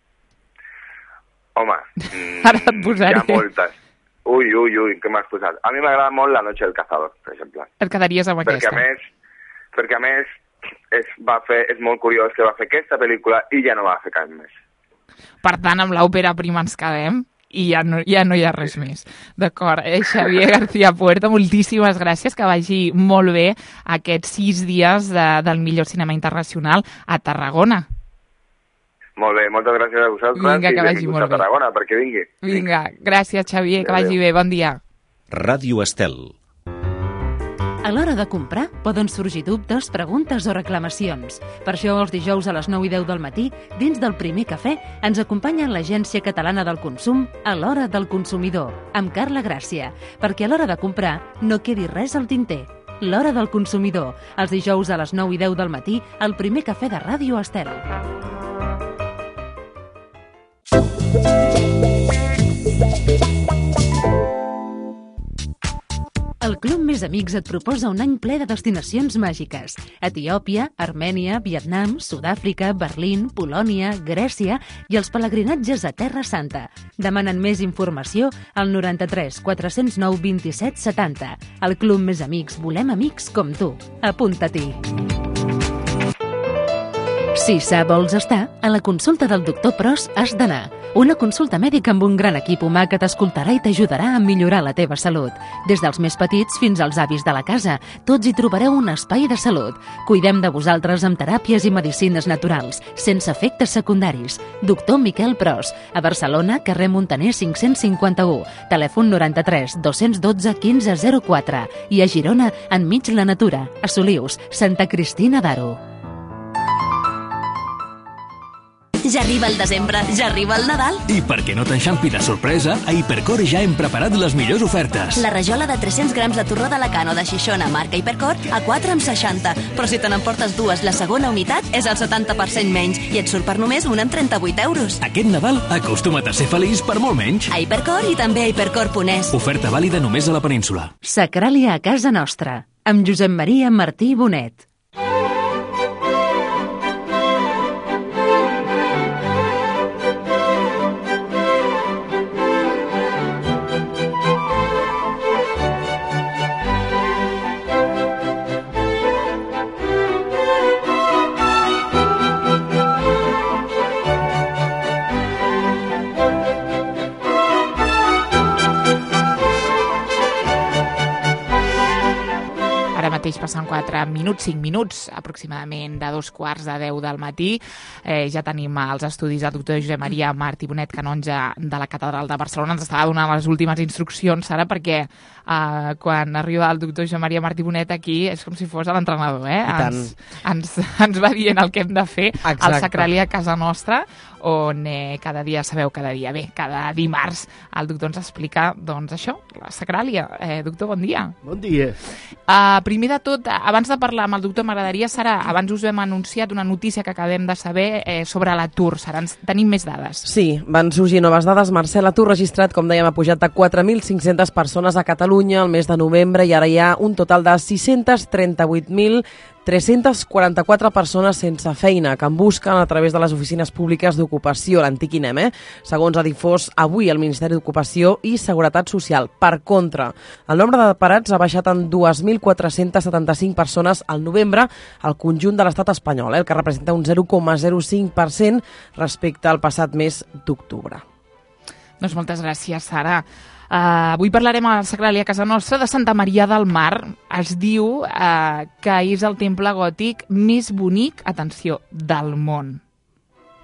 Home, mm, Ara et posaré. hi ha moltes. Ui, ui, ui, què m'has posat? A mi m'agrada molt La noche del cazador, per exemple. Et quedaries amb Perquè aquesta? a més, perquè a més és, va fer, és molt curiós que va fer aquesta pel·lícula i ja no va fer cap més. Per tant, amb l'òpera prima ens quedem i ja no, ja no hi ha res més. D'acord. Eh, Xavier García Puerto, moltíssimes gràcies, que vagi molt bé aquests sis dies de, del millor cinema internacional a Tarragona. Molt bé, moltes gràcies a vosaltres. Vinga, que i vagi benvinguts molt a bé. Tarragona, perquè vingui. Vinga, gràcies, Xavier, que Adéu. vagi bé. Bon dia. Ràdio Estel. A l'hora de comprar poden sorgir dubtes, preguntes o reclamacions. Per això els dijous a les nou i deu del matí, dins del Primer Cafè, ens acompanya l'Agència Catalana del Consum a l'Hora del Consumidor, amb Carla Gràcia, perquè a l'hora de comprar no quedi res al tinter. L'Hora del Consumidor, els dijous a les nou i deu del matí, al Primer Cafè de Ràdio Estel. El Club Més Amics et proposa un any ple de destinacions màgiques. Etiòpia, Armènia, Vietnam, Sud-àfrica, Berlín, Polònia, Grècia i els pelegrinatges a Terra Santa. Demanen més informació al noranta-tres quatre-cents nou vint-i-set setanta. El Club Més Amics, volem amics com tu. Apunta-t'hi. Si sa vols estar, a la consulta del doctor Pros has d'anar. Una consulta mèdica amb un gran equip humà que t'escoltarà i t'ajudarà a millorar la teva salut. Des dels més petits fins als avis de la casa, tots hi trobareu un espai de salut. Cuidem de vosaltres amb teràpies i medicines naturals, sense efectes secundaris. Doctor Miquel Pros, a Barcelona, carrer Montaner cinc-cents cinquanta-u, telèfon noranta-tres dos-cents dotze quinze zero quatre i a Girona, enmig la natura, a Solius, Santa Cristina d'Aro. Ja arriba el desembre, ja arriba el Nadal. I perquè no t'enxampi de sorpresa, a Hipercor ja hem preparat les millors ofertes. La rajola de tres-cents grams de torró d'Alacant o de Xixona marca Hipercor a quatre amb seixanta. Però si te n'emportes dues, la segona unitat és el setanta per cent menys i et surt per només una amb trenta-vuit euros. Aquest Nadal acostuma't a ser feliç per molt menys. A Hipercor i també a hipercor punt es. Oferta vàlida només a la península. Sacràlia a casa nostra, amb Josep Maria Martí Bonet. Mateix passant quatre minuts, cinc minuts, aproximadament de dos quarts de deu del matí. Eh, ja tenim als estudis el doctor Josep Maria Martí Bonet, canonge de la Catedral de Barcelona. Ens estava donant les últimes instruccions, Sara, perquè eh, quan arriba el doctor Josep Maria Martí Bonet aquí és com si fos l'entrenador, eh? Ens, ens, ens va dient el que hem de fer al Sacràlia a casa nostra, on eh, cada dia, sabeu, cada dia, bé, cada dimarts el doctor ens explica, doncs això, la Sacràlia. Eh, doctor, bon dia. Bon dia. Uh, primer de tot, abans de parlar amb el doctor, m'agradaria, Sara, abans us hem anunciat una notícia que acabem de saber eh, sobre l'atur. Sara, ens tenim més dades. Sí, van sorgir noves dades. Marcel, l'atur registrat, com dèiem, ha pujat de quatre mil cinc-centes persones a Catalunya el mes de novembre i ara hi ha un total de sis-cents trenta-vuit mil tres-cents quaranta-quatre persones sense feina que en busquen a través de les oficines públiques d'ocupació, l'antic INEM, eh? Segons ha difós avui el Ministeri d'Ocupació i Seguretat Social. Per contra, el nombre de parats ha baixat en dos mil quatre-cents setanta-cinc persones al novembre al conjunt de l'estat espanyol, eh? El que representa un zero coma zero cinc per cent respecte al passat mes d'octubre. Doncs moltes gràcies, Sara. Uh, avui parlarem a la Sacràlia a casa nostra de Santa Maria del Mar. Es diu uh, que és el temple gòtic més bonic, atenció, del món.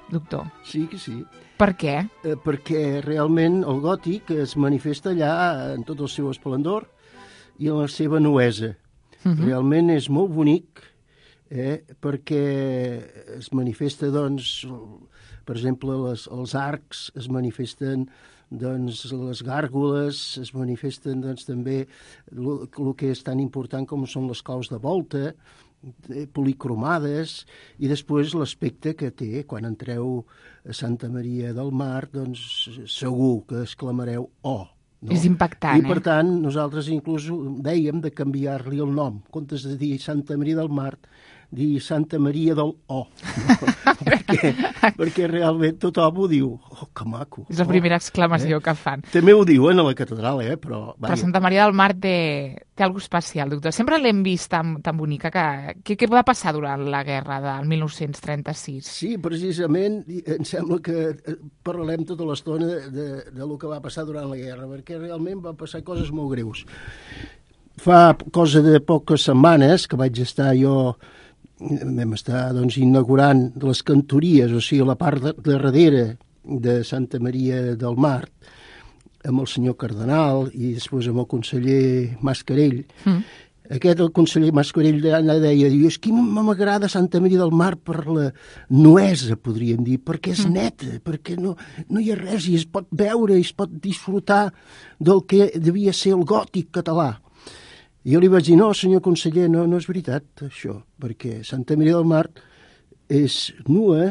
doctor? Sí que sí. Per què? Eh, perquè realment el gòtic es manifesta allà en tot el seu esplendor i en la seva nuesa. Uh-huh. Realment és molt bonic, eh, perquè es manifesta, doncs, per exemple, les, els arcs, es manifesten doncs, les gàrgoles, es manifesten doncs, també el que és tan important com són les claus de volta, policromades, i després l'aspecte que té quan entreu a Santa Maria del Mar, doncs segur que exclamareu oh. No? És impactant, I per eh? tant nosaltres inclús dèiem de canviar-li el nom, en comptes de dir Santa Maria del Mar, dir Santa Maria del O, no? perquè, perquè realment tothom ho diu, oh, que maco. És la primera exclamació eh? que fan. També ho diuen a la catedral, eh? Però, però Santa Maria del Mar té, té alguna especial, doctor. Sempre l'hem vist tan, tan bonica. Que, que, què va passar durant la guerra del mil nou-cents trenta-sis? Sí, precisament, em sembla que parlem tota l'estona de, de, de lo que va passar durant la guerra, perquè realment van passar coses molt greus. Fa cosa de poques setmanes que vaig estar jo vam estar doncs, inaugurant les cantories, o sigui, la part de, de darrere de Santa Maria del Mar, amb el senyor Cardenal i després amb el conseller Mascarell. Mm. Aquest, el conseller Mascarell, deia, diu, és que m'agrada Santa Maria del Mar per la nuesa, podríem dir, perquè és neta, perquè no, no hi ha res i es pot veure i es pot disfrutar del que devia ser el gòtic català. I jo li vaig dir, no, senyor conseller, no, no és veritat, això, perquè Santa Maria del Mar és nua,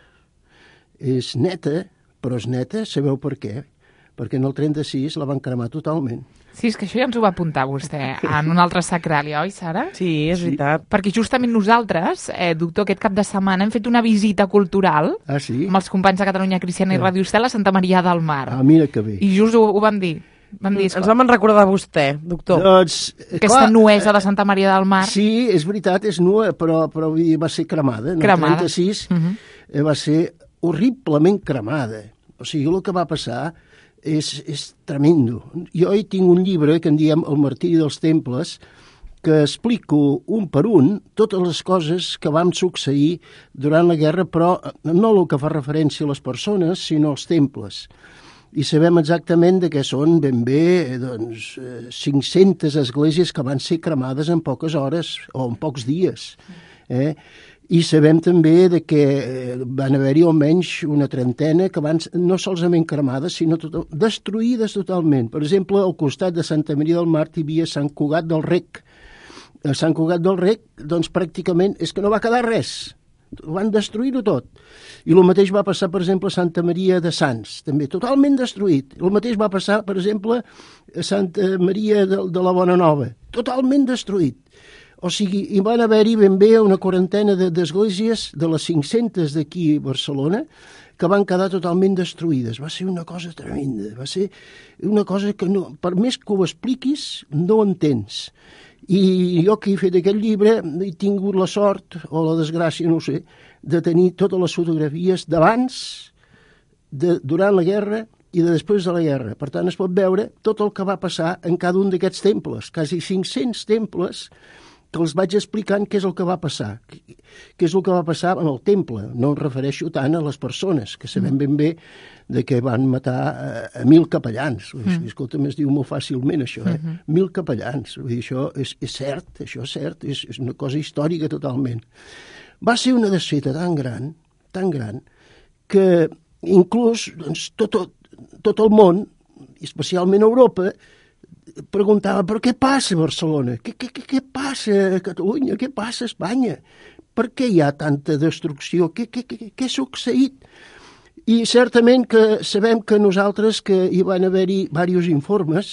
és neta, però és neta, sabeu per què? Perquè en el trenta-sis la van cremar totalment. Sí, és que això ja ens ho va apuntar vostè en una altra sacràlia, oi, Sara? Sí, és veritat. Sí. Perquè justament nosaltres, eh, doctor, aquest cap de setmana hem fet una visita cultural ah, sí? amb els companys de Catalunya Cristiana i Ràdio Estel a Santa Maria del Mar. Ah, mira que bé. I just ho, ho vam dir. Vam dir, ens vam recordar vostè, doctor. Doncs, aquesta clar, nuesa de Santa Maria del Mar. Sí, és veritat, és nua, però, però va ser cremada. En cremada. el trenta-sis uh-huh. va ser horriblement cremada. O sigui, el que va passar és, és tremendo. Jo hi tinc un llibre que en diem El martiri dels temples, que explico un per un totes les coses que van succeir durant la guerra, però no el que fa referència a les persones, sinó als temples. I sabem exactament de què són ben bé doncs, cinc-centes esglésies que van ser cremades en poques hores o en pocs dies. Eh? I sabem també de que van haver-hi almenys una trentena que van no solament cremades, sinó tot, destruïdes totalment. Per exemple, al costat de Santa Maria del Mar hi havia Sant Cugat del Rec. A Sant Cugat del Rec, doncs pràcticament és que no va quedar res. Van destruir-ho tot. I el mateix va passar, per exemple, a Santa Maria de Sants, també totalment destruït. El mateix va passar, per exemple, a Santa Maria de, de la Bona Nova, totalment destruït. O sigui, hi van haver-hi ben bé una quarantena d'esglésies de les cinc-centes d'aquí a Barcelona que van quedar totalment destruïdes. Va ser una cosa tremenda, va ser una cosa que no, per més que ho expliquis, no ho entens. I jo que he fet aquest llibre he tingut la sort, o la desgràcia, no ho sé, de tenir totes les fotografies d'abans, de, durant la guerra i de després de la guerra. Per tant, es pot veure tot el que va passar en cada un d'aquests temples, quasi cinc-cents temples, que els vaig explicant què és el que va passar, què és el que va passar en el temple. No em refereixo tant a les persones, que sabem ben bé de que van matar a, a mil capellans. Mm. Escolta'm, es diu molt fàcilment això, eh? Mm-hmm. Mil capellans. Vull dir, això és, és cert, això és cert, és, és una cosa històrica totalment. Va ser una desfeta tan gran, tan gran, que inclús doncs, tot, tot el món, especialment Europa, preguntava, però què passa a Barcelona? Què, què, què passa a Catalunya? Què passa a Espanya? Per què hi ha tanta destrucció? Què, què, què, què ha succeït? I certament que sabem que nosaltres, que hi van haver-hi diversos informes,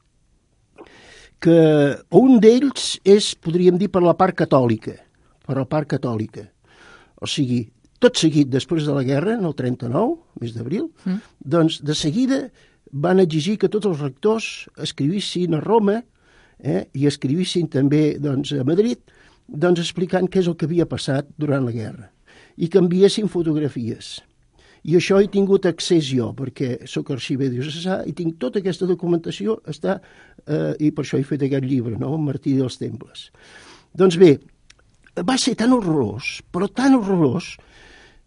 que un d'ells és, podríem dir, per la part catòlica, per la part catòlica. O sigui, tot seguit, després de la guerra, en el trenta-nou, mes d'abril, mm. doncs de seguida van exigir que tots els rectors escrivissin a Roma eh, i escrivissin també doncs, a Madrid, doncs, explicant què és el que havia passat durant la guerra i que enviessin fotografies. I això he tingut accés jo, perquè sóc arxiver diocesà i tinc tota aquesta documentació, està, eh, i per això he fet aquest llibre, no? El martiri dels temples. Doncs bé, va ser tan horrorós, però tan horrorós,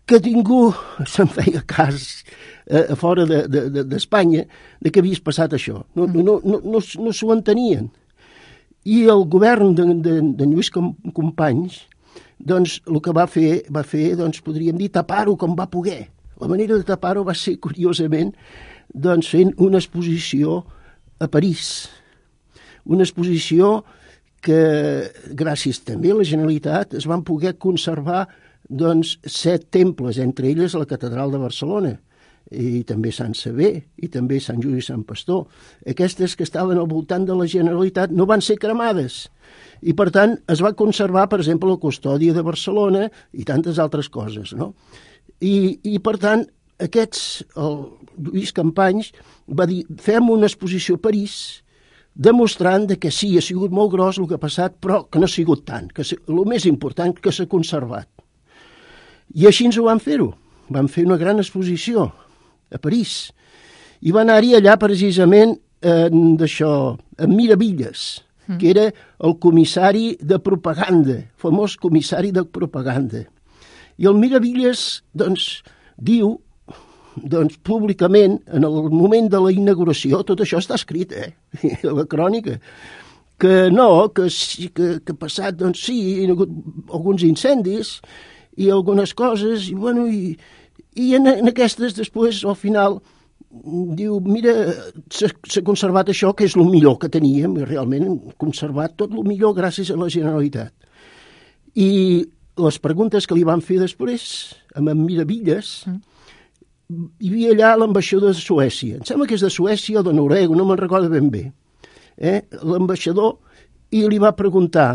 que ningú se'n feia cas a fora d'Espanya de, de, de que havies passat això. No, no, no, no, no s'ho entenien. I el govern de, de, de Lluís Companys, doncs, el que va fer, va fer, doncs, podríem dir, tapar-ho com va poder. La manera de tapar-ho va ser, curiosament, doncs, fent una exposició a París. Una exposició que, gràcies també a la Generalitat, es van poder conservar doncs, set temples, entre elles la Catedral de Barcelona, i també Sant Sever, i també Sant Juli i Sant Pastor. Aquestes que estaven al voltant de la Generalitat no van ser cremades, i per tant es va conservar, per exemple, la Custòdia de Barcelona i tantes altres coses, no? I, i per tant, aquests, el Lluís Companys va dir, fem una exposició a París, demostrant de que sí, ha sigut molt gros el que ha passat, però que no ha sigut tant, que el més important que s'ha conservat. I així ens ho van fer-ho. Van fer una gran exposició a París. I va anar-hi allà precisament eh, d'això, en Miravilles, mm. que era el comissari de propaganda, famós comissari de propaganda. I el Miravilles, doncs, diu, doncs, públicament, en el moment de la inauguració, tot això està escrit, eh, a la crònica, que no, que, que, que ha passat, doncs sí, hi ha hagut alguns incendis i algunes coses, i bueno, i, i en, en aquestes després, al final, diu, mira, s'ha conservat això, que és el millor que teníem, i realment hem conservat tot el millor gràcies a la Generalitat. I les preguntes que li van fer després, amb en Miravilles, mm. hi havia allà l'ambaixador de Suècia. Em sembla que és de Suècia o de Noruega, no me'n recordo ben bé. Eh? L'ambaixador, i li va preguntar,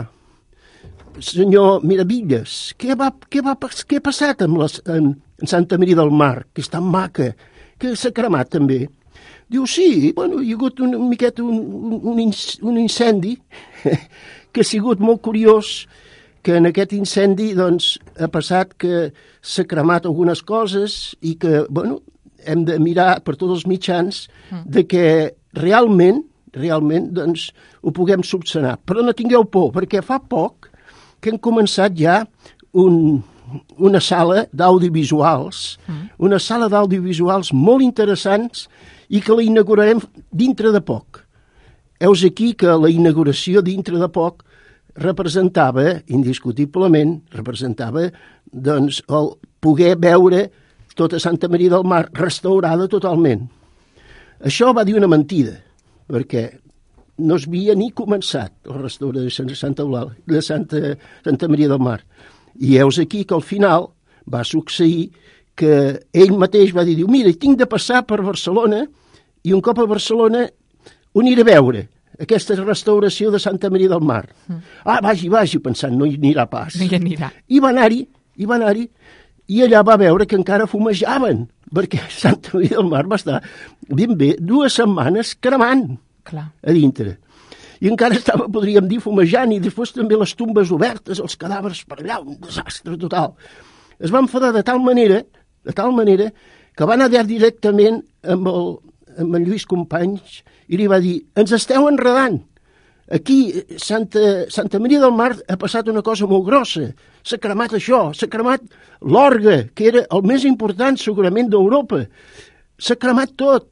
senyor Miravilles, què, va, què, va, què ha passat amb les, en, en Santa Maria del Mar, que és tan maca, que s'ha cremat també? Diu, sí, bueno, hi ha hagut una miqueta un, un, un incendi que ha sigut molt curiós, que en aquest incendi doncs, ha passat que s'ha cremat algunes coses i que, bueno, hem de mirar per tots els mitjans de que realment, realment, doncs, ho puguem subsanar. Però no tingueu por, perquè fa poc que hem començat ja un, una sala d'audiovisuals, mm. una sala d'audiovisuals molt interessants i que la inaugurarem dintre de poc. Heus aquí que la inauguració dintre de poc representava, indiscutiblement, representava doncs, el poder veure tota Santa Maria del Mar restaurada totalment. Això va dir una mentida, perquè no es havia ni començat la restauració de Santa, de Santa, Santa Maria del Mar. I heus aquí que al final va succeir que ell mateix va dir, mira, tinc de passar per Barcelona i un cop a Barcelona ho aniré a veure, aquesta restauració de Santa Maria del Mar. Mm. Ah, vagi, vagi, pensant, no hi anirà pas. No hi anirà. I va anar-hi, i va anar-hi, i allà va veure que encara fumejaven, perquè Santa Maria del Mar va estar ben bé dues setmanes cremant. Clar. A dintre. I encara estava, podríem dir, fumejant, i després també les tombes obertes, els cadàvers per allà, un desastre total. Es va enfadar de tal manera, de tal manera, que va anar directament amb el, amb el Lluís Companys i li va dir, ens esteu enredant. Aquí, Santa, Santa Maria del Mar ha passat una cosa molt grossa. S'ha cremat això, s'ha cremat l'orgue, que era el més important segurament d'Europa. S'ha cremat tot.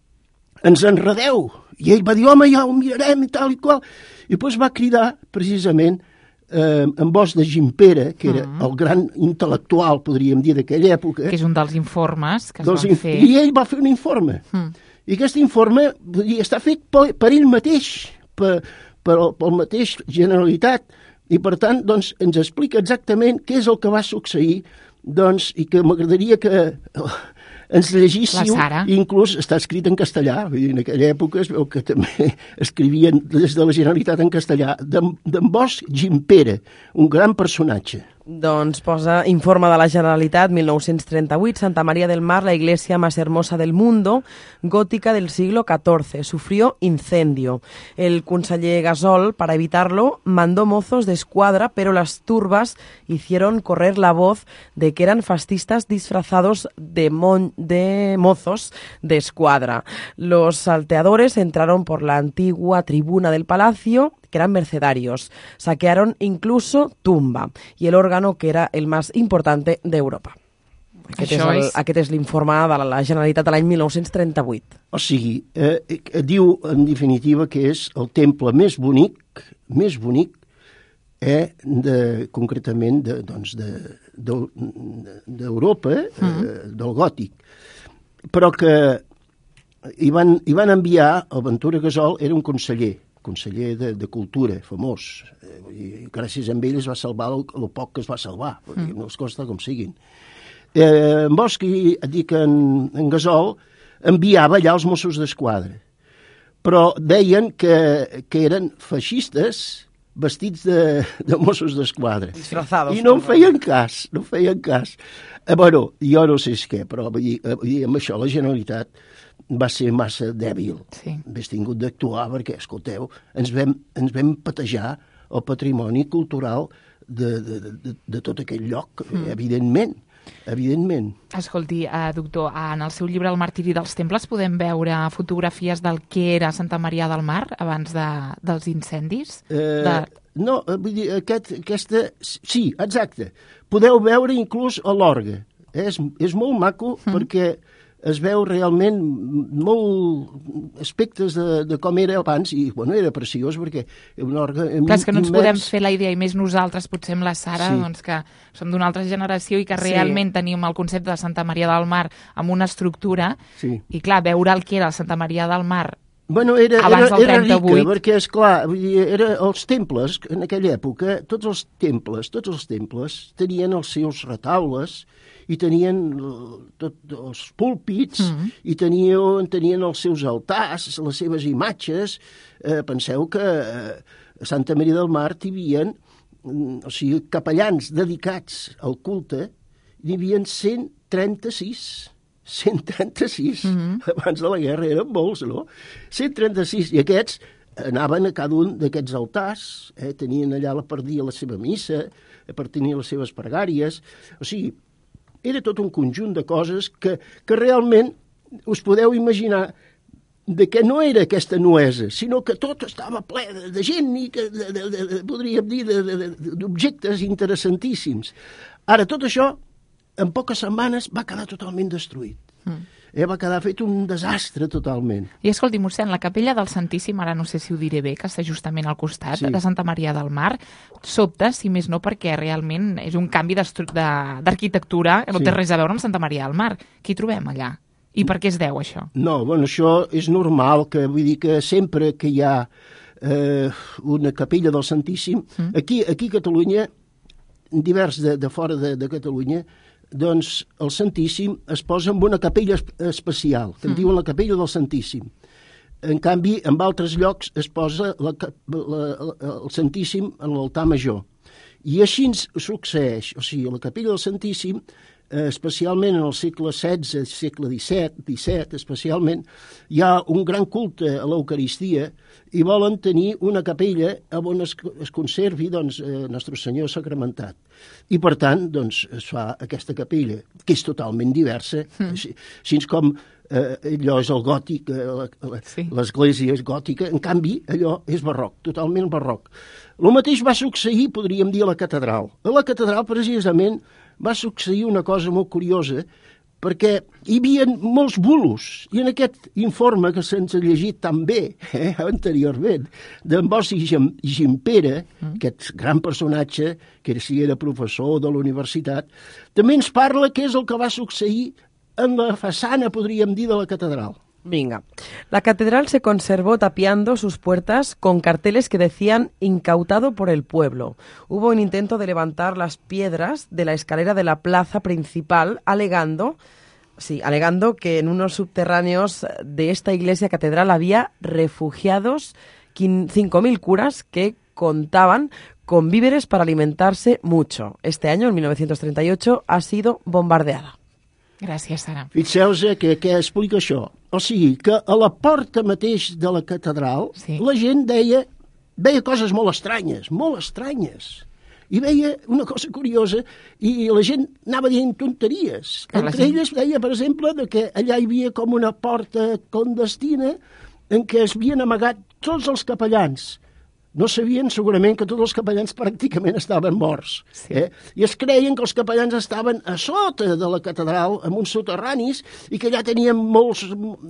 Ens enredeu. I ell va dir, home, ja ho mirarem i tal i qual. I després va cridar, precisament, eh, en voz de Gimpera, que era mm. el gran intel·lectual, podríem dir, d'aquella època. Que és un dels informes que es dels van inf... fer. I ell va fer un informe. Mm. I aquest informe dir, està fet per, per ell mateix, per, per, pel mateix Generalitat, i per tant doncs, ens explica exactament què és el que va succeir, doncs, i que m'agradaria que ens llegíssiu, inclús està escrit en castellà, vull dir, en aquella època es veu que també escrivien des de la Generalitat en castellà, d'en Bosch Gimpera, un gran personatge. Doncs posa informe de la Generalitat, mil nou-cents trenta-vuit, Santa María del Mar, la iglesia más hermosa del mundo, gótica del siglo catorce, sufrió incendio. El conseller Gasol, para evitarlo, mandó mozos de escuadra, pero las turbas hicieron correr la voz de que eran fascistas disfrazados de, mon de mozos de escuadra. Los salteadores entraron por la antigua tribuna del palacio, que eran mercenarios. Saquearon incluso tumba y el órgano que era el más importante de Europa. Aquest és, el, és... aquest és l'informe de la Generalitat de l'any mil nou-cents trenta-vuit. O sigui, eh, eh, diu en definitiva que és el temple més bonic, més bonic, eh, de, concretament de, doncs de, d'Europa, de, de, mm. eh, del gòtic. Però que hi van, hi van enviar, el Ventura Gasol era un conseller, conseller de, de Cultura, famós, i gràcies a ell es va salvar el, el poc que es va salvar, perquè mm. no els costa com siguin. Eh, en Bosch, i dic en, en Gasol, enviava allà els Mossos d'Esquadra, però deien que, que eren feixistes vestits de, de Mossos d'Esquadra. Disfrazados. I no en feien cas, no en feien cas. Eh, bueno, jo no sé què, però vull dir, vull dir, amb això la Generalitat va ser massa dèbil. Sí. Hauria tingut d'actuar perquè, escolteu, ens vam, ens vam patejar el patrimoni cultural de, de, de, de tot aquell lloc, mm. evidentment. Evidentment. Escolti, eh, doctor, en el seu llibre El martiri dels temples podem veure fotografies del que era Santa Maria del Mar abans de, dels incendis? Eh, de... No, vull dir, aquest, aquesta... Sí, exacte. Podeu veure inclús a l'orgue. És, és molt maco mm. perquè es veu realment molt aspectes de, de com era abans, i bueno, era preciós perquè un orgue Clar, és que no ens immens... podem fer la idea, i més nosaltres, potser amb la Sara, sí. doncs que som d'una altra generació i que realment sí. tenim el concepte de Santa Maria del Mar amb una estructura, sí. i clar, veure el que era Santa Maria del Mar bueno, era, abans era, del era trenta-vuit... rica, perquè, esclar, era, els temples, en aquella època, tots els temples, tots els temples tenien els seus retaules, i tenien tot, els púlpits, mm. i tenien, tenien els seus altars, les seves imatges. Eh, penseu que a Santa Maria del Mar hi havia, o sigui, capellans dedicats al culte, n'hi havia cent trenta-sis. cent trenta-sis. Mm-hmm. Abans de la guerra eren molts, no? cent trenta-sis. I aquests anaven a cada un d'aquests altars, eh, tenien allà la per dir la seva missa, per tenir les seves pregàries. O sigui, era tot un conjunt de coses que, que realment us podeu imaginar de que no era aquesta nuesa, sinó que tot estava ple de, de gent i que, de, de, de, de, podríem dir, d'objectes interessantíssims. Ara, tot això, en poques setmanes, va quedar totalment destruït. Mm. Eh, va quedar fet un desastre totalment. I escolti, mossèn, la capella del Santíssim, ara no sé si ho diré bé, que està justament al costat sí. de Santa Maria del Mar, sobta, si més no, perquè realment és un canvi d'arquitectura que no sí. té res a veure amb Santa Maria del Mar. Què hi trobem allà? I per què es deu, això? No, bueno, això és normal, que vull dir que sempre que hi ha eh, una capella del Santíssim, mm. aquí, aquí a Catalunya, divers de, de fora de, de Catalunya, doncs el Santíssim es posa en una capella especial, que en mm. diuen la capella del Santíssim. En canvi, en altres llocs es posa la, la, el Santíssim en l'altar major. I així succeeix. O sigui, la capella del Santíssim, eh, especialment en el segle setze, segle disset, disset especialment, hi ha un gran culte a l'Eucaristia i volen tenir una capella on es, es conservi doncs, eh, Nostre Senyor sacramentat. I, per tant, doncs, es fa aquesta capella, que és totalment diversa, mm. així, així com eh, allò és el gòtic, eh, sí. l'església és gòtica, en canvi, allò és barroc, totalment barroc. El mateix va succeir, podríem dir, a la catedral. A la catedral, precisament, va succeir una cosa molt curiosa, perquè hi havia molts bulos, i en aquest informe que se'ns ha llegit tan bé eh, anteriorment, d'en Bosch i Gimpera, mm. aquest gran personatge, que si era professor de la universitat, també ens parla què és el que va succeir en la façana, podríem dir, de la catedral. Venga. La catedral se conservó tapiando sus puertas con carteles que decían incautado por el pueblo. Hubo un intento de levantar las piedras de la escalera de la plaza principal alegando, sí, alegando que en unos subterráneos de esta iglesia catedral había refugiados, cinco mil curas que contaban con víveres para alimentarse mucho. Este año, en mil novecientos treinta y ocho, ha sido bombardeada. Gràcies, Sara. Fixeu-vos que, que explica això. O sigui, que a la porta mateix de la catedral sí. la gent deia, veia coses molt estranyes, molt estranyes. I veia una cosa curiosa i la gent anava dient tonteries. Que Entre gent... elles deia, per exemple, de que allà hi havia com una porta clandestina en què es havien amagat tots els capellans no sabien segurament que tots els capellans pràcticament estaven morts. Sí. Eh? I es creien que els capellans estaven a sota de la catedral, en uns soterranis, i que allà tenien molts,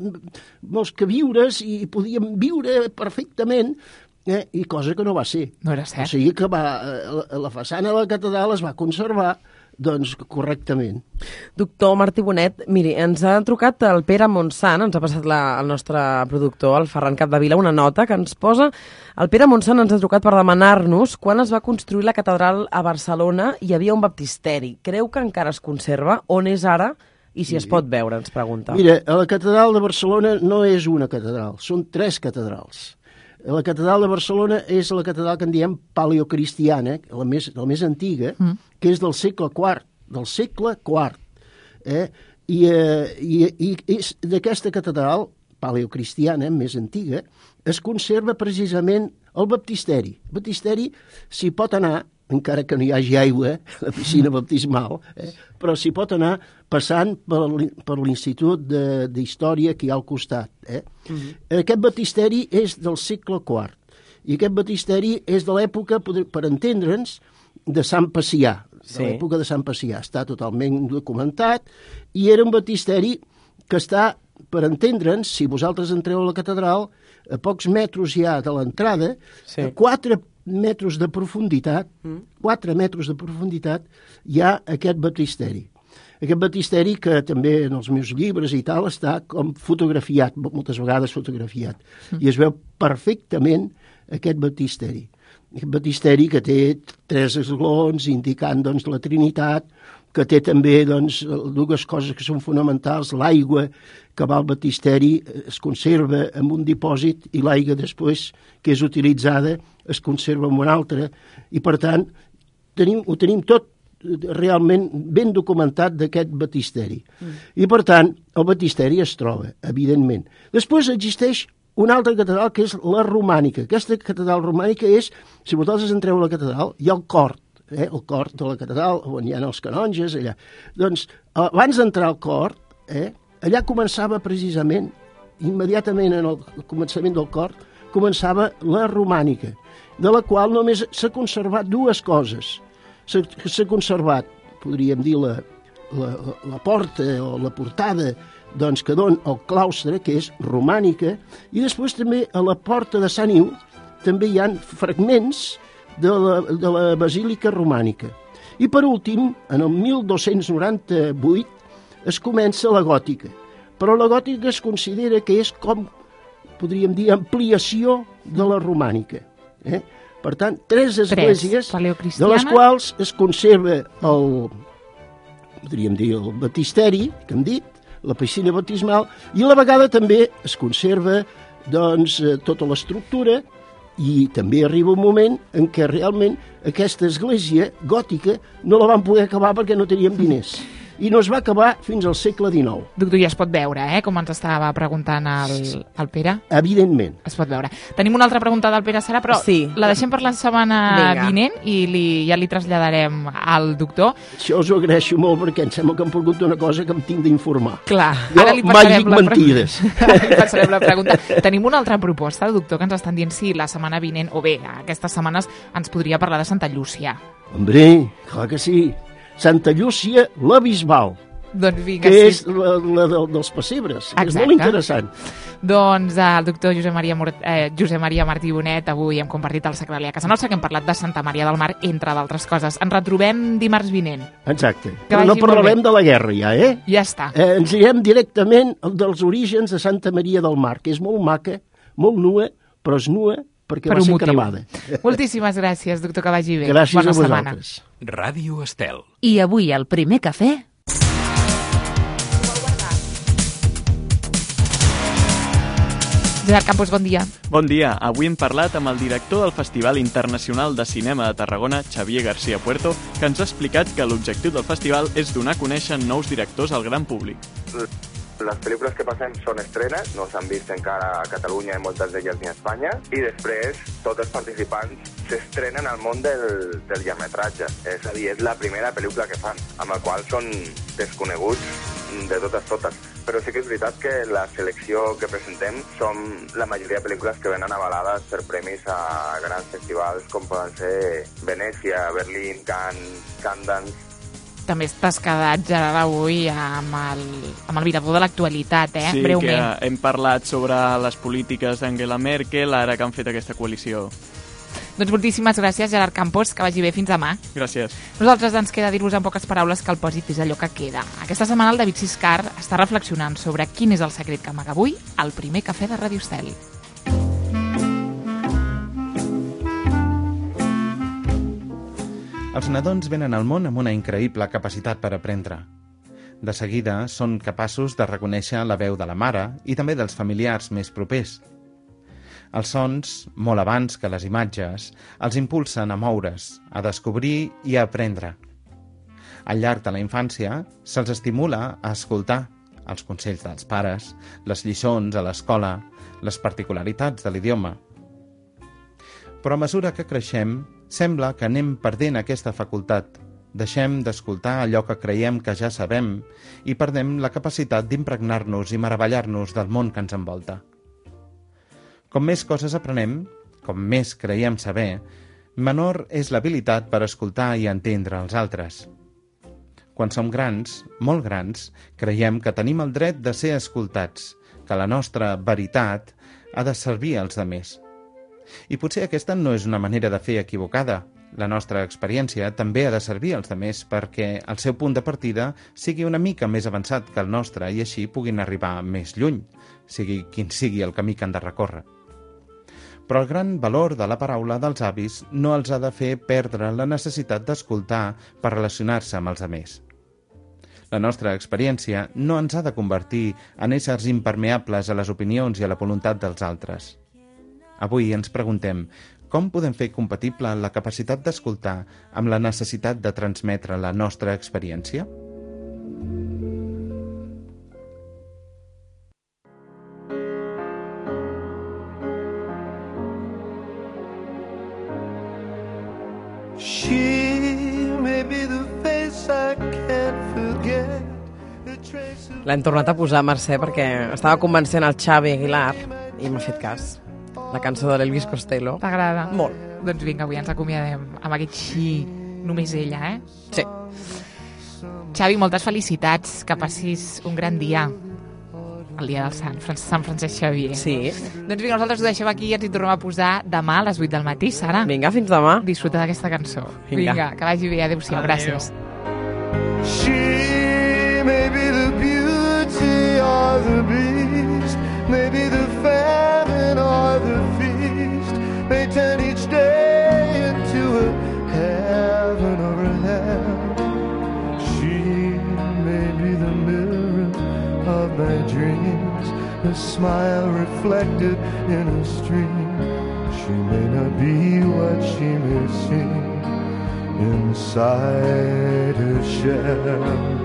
molts queviures i podien viure perfectament, eh? I cosa que no va ser. No era cert. O sigui que va, la, la façana de la catedral es va conservar doncs correctament. Doctor Martí Bonet, miri, ens ha trucat el Pere Montsant, ens ha passat la, el nostre productor, el Ferran Capdevila, una nota que ens posa... El Pere Montsant ens ha trucat per demanar-nos quan es va construir la catedral a Barcelona hi havia un baptisteri. Creu que encara es conserva? On és ara? I si sí. es pot veure, ens pregunta. Mira, la catedral de Barcelona no és una catedral, són tres catedrals. La catedral de Barcelona és la catedral que en diem paleocristiana, la més, la més antiga, mm. que és del segle quart, del segle quart. Eh? I, eh, i, i és d'aquesta catedral paleocristiana, més antiga, es conserva precisament el baptisteri. El baptisteri s'hi pot anar, encara que no hi hagi aigua, la piscina baptismal, eh? però s'hi pot anar passant per, per l'Institut d'Història que hi ha al costat. Eh? Mm-hmm. Aquest baptisteri és del segle quart, i aquest baptisteri és de l'època, per entendre'ns, de Sant Pacià, de sí. l'època de Sant Pacià. Està totalment documentat, i era un baptisteri que està, per entendre'ns, si vosaltres entreu a la catedral, a pocs metres ja de l'entrada, sí. a quatre metres de profunditat, quatre metres de profunditat, hi ha aquest baptisteri. Aquest baptisteri que també en els meus llibres i tal està com fotografiat, moltes vegades fotografiat, i es veu perfectament aquest baptisteri. Aquest baptisteri que té tres esglons indicant doncs, la Trinitat, que té també doncs, dues coses que són fonamentals, l'aigua que va al baptisteri es conserva en un dipòsit i l'aigua després que és utilitzada es conserva en un altre, i per tant tenim, ho tenim tot realment ben documentat d'aquest baptisteri. Mm. I per tant el baptisteri es troba, evidentment. Després existeix una altra catedral que és la romànica. Aquesta catedral romànica és, si vosaltres entreu a la catedral, hi ha el cor, eh, el cor de la catedral, on hi ha els canonges, allà. Doncs, abans d'entrar al cor, eh, allà començava precisament, immediatament en el començament del cor, començava la romànica, de la qual només s'ha conservat dues coses. S'ha conservat, podríem dir, la, la, la porta o la portada doncs, que dona al claustre, que és romànica, i després també a la porta de Sant Iu també hi ha fragments de la, de la basílica romànica. I per últim, en el mil dos-cents noranta-vuit es comença la gòtica, però la gòtica es considera que és com, podríem dir, ampliació de la romànica. Eh? Per tant, tres esglésies, de les quals es conserva el, podríem dir, el baptisteri, que hem dit, la piscina baptismal, i a la vegada també es conserva doncs, tota l'estructura, i també arriba un moment en què realment aquesta església gòtica no la van poder acabar perquè no teníem diners. I no es va acabar fins al segle dinou. Doctor, ja es pot veure, eh? Com ens estava preguntant el, el Pere. Evidentment. Es pot veure. Tenim una altra pregunta del Pere Sara, però sí. la deixem per la setmana Vinga. vinent i li, ja li traslladarem al doctor. Això us ho agraeixo molt perquè em sembla que hem pogut una cosa que em tinc d'informar. Clar. Jo ara li mai dic mentides. Ara li passarem la pregunta. Tenim una altra proposta, doctor, que ens estan dient si la setmana vinent, o bé, aquestes setmanes, ens podria parlar de Santa Llúcia. Hombre, clar que sí. Santa Llúcia, la Bisbal, doncs vinga, que sí. és la, la de, dels pessebres. Exacte. És molt interessant. Doncs el doctor Josep Maria, Mort, eh, Josep Maria Martí Bonet, avui hem compartit el Sacrali a casa nostra, que hem parlat de Santa Maria del Mar, entre d'altres coses. Ens retrobem dimarts vinent. Exacte. Però no parlarem de la guerra ja, eh? Ja està. Eh, ens direm directament dels orígens de Santa Maria del Mar, que és molt maca, molt nua, però és nua perquè per va ser motiu. cremada. Moltíssimes gràcies, doctor, que vagi bé. Gràcies Bona a vosaltres. Setmana. Ràdio Estel. I avui al primer cafè... Gerard Campos, bon dia. Bon dia. Avui hem parlat amb el director del Festival Internacional de Cinema de Tarragona, Xavier García Puerto, que ens ha explicat que l'objectiu del festival és donar a conèixer nous directors al gran públic. Les pel·lícules que passem són estrenes, no s'han vist encara a Catalunya i moltes d'elles ni a Espanya, i després tots els participants s'estrenen al món del, del llargmetratge. És a dir, és la primera pel·lícula que fan, amb el qual són desconeguts de totes, totes. Però sí que és veritat que la selecció que presentem són la majoria de pel·lícules que venen avalades per premis a grans festivals com poden ser Venècia, Berlín, Cannes, Sundance. També t'has quedat, Gerard, avui amb el, amb el mirador de l'actualitat, eh? Sí, Breument. que hem parlat sobre les polítiques d'Angela Merkel, ara que han fet aquesta coalició. Doncs moltíssimes gràcies, Gerard Campos, que vagi bé, fins demà. Gràcies. Nosaltres ens queda dir-vos en poques paraules que el pòsit és allò que queda. Aquesta setmana el David Siscar està reflexionant sobre quin és el secret que amaga avui al primer cafè de Ràdio Estel. Els nadons venen al món amb una increïble capacitat per aprendre. De seguida són capaços de reconèixer la veu de la mare i també dels familiars més propers. Els sons, molt abans que les imatges, els impulsen a moure's, a descobrir i a aprendre. Al llarg de la infància, se'ls estimula a escoltar els consells dels pares, les lliçons a l'escola, les particularitats de l'idioma. Però a mesura que creixem, sembla que anem perdent aquesta facultat. Deixem d'escoltar allò que creiem que ja sabem i perdem la capacitat d'impregnar-nos i meravellar-nos del món que ens envolta. Com més coses aprenem, com més creiem saber, menor és l'habilitat per escoltar i entendre els altres. Quan som grans, molt grans, creiem que tenim el dret de ser escoltats, que la nostra veritat ha de servir als altres. I potser aquesta no és una manera de fer equivocada. La nostra experiència també ha de servir als altres perquè el seu punt de partida sigui una mica més avançat que el nostre i així puguin arribar més lluny, sigui quin sigui el camí que han de recórrer. Però el gran valor de la paraula dels avis no els ha de fer perdre la necessitat d'escoltar per relacionar-se amb els altres. La nostra experiència no ens ha de convertir en éssers impermeables a les opinions i a la voluntat dels altres. Avui ens preguntem com podem fer compatible la capacitat d'escoltar amb la necessitat de transmetre la nostra experiència? L'hem tornat a posar, Mercè, perquè estava convencent el Xavi Aguilar i m'ha fet cas. La cançó de l'Elvis Costello. T'agrada? Molt. Doncs vinga, avui ens acomiadem amb aquest xí, només ella, eh? Sí. Xavi, moltes felicitats, que passis un gran dia. El dia del Sant, Sant Francesc Xavier. Sí. Doncs vinga, nosaltres ho deixem aquí i ens hi tornem a posar demà a les vuit del matí, Sara. Vinga, fins demà. Disfruta d'aquesta cançó. Vinga. Vinga, que vagi bé. Adéu-siau. Gràcies. She may be the beauty or the beast, maybe the famine or the feast, may turn each day into a heaven or a hell. She may be the mirror of my dreams, a smile reflected in a stream. She may not be what she may seem inside her shell.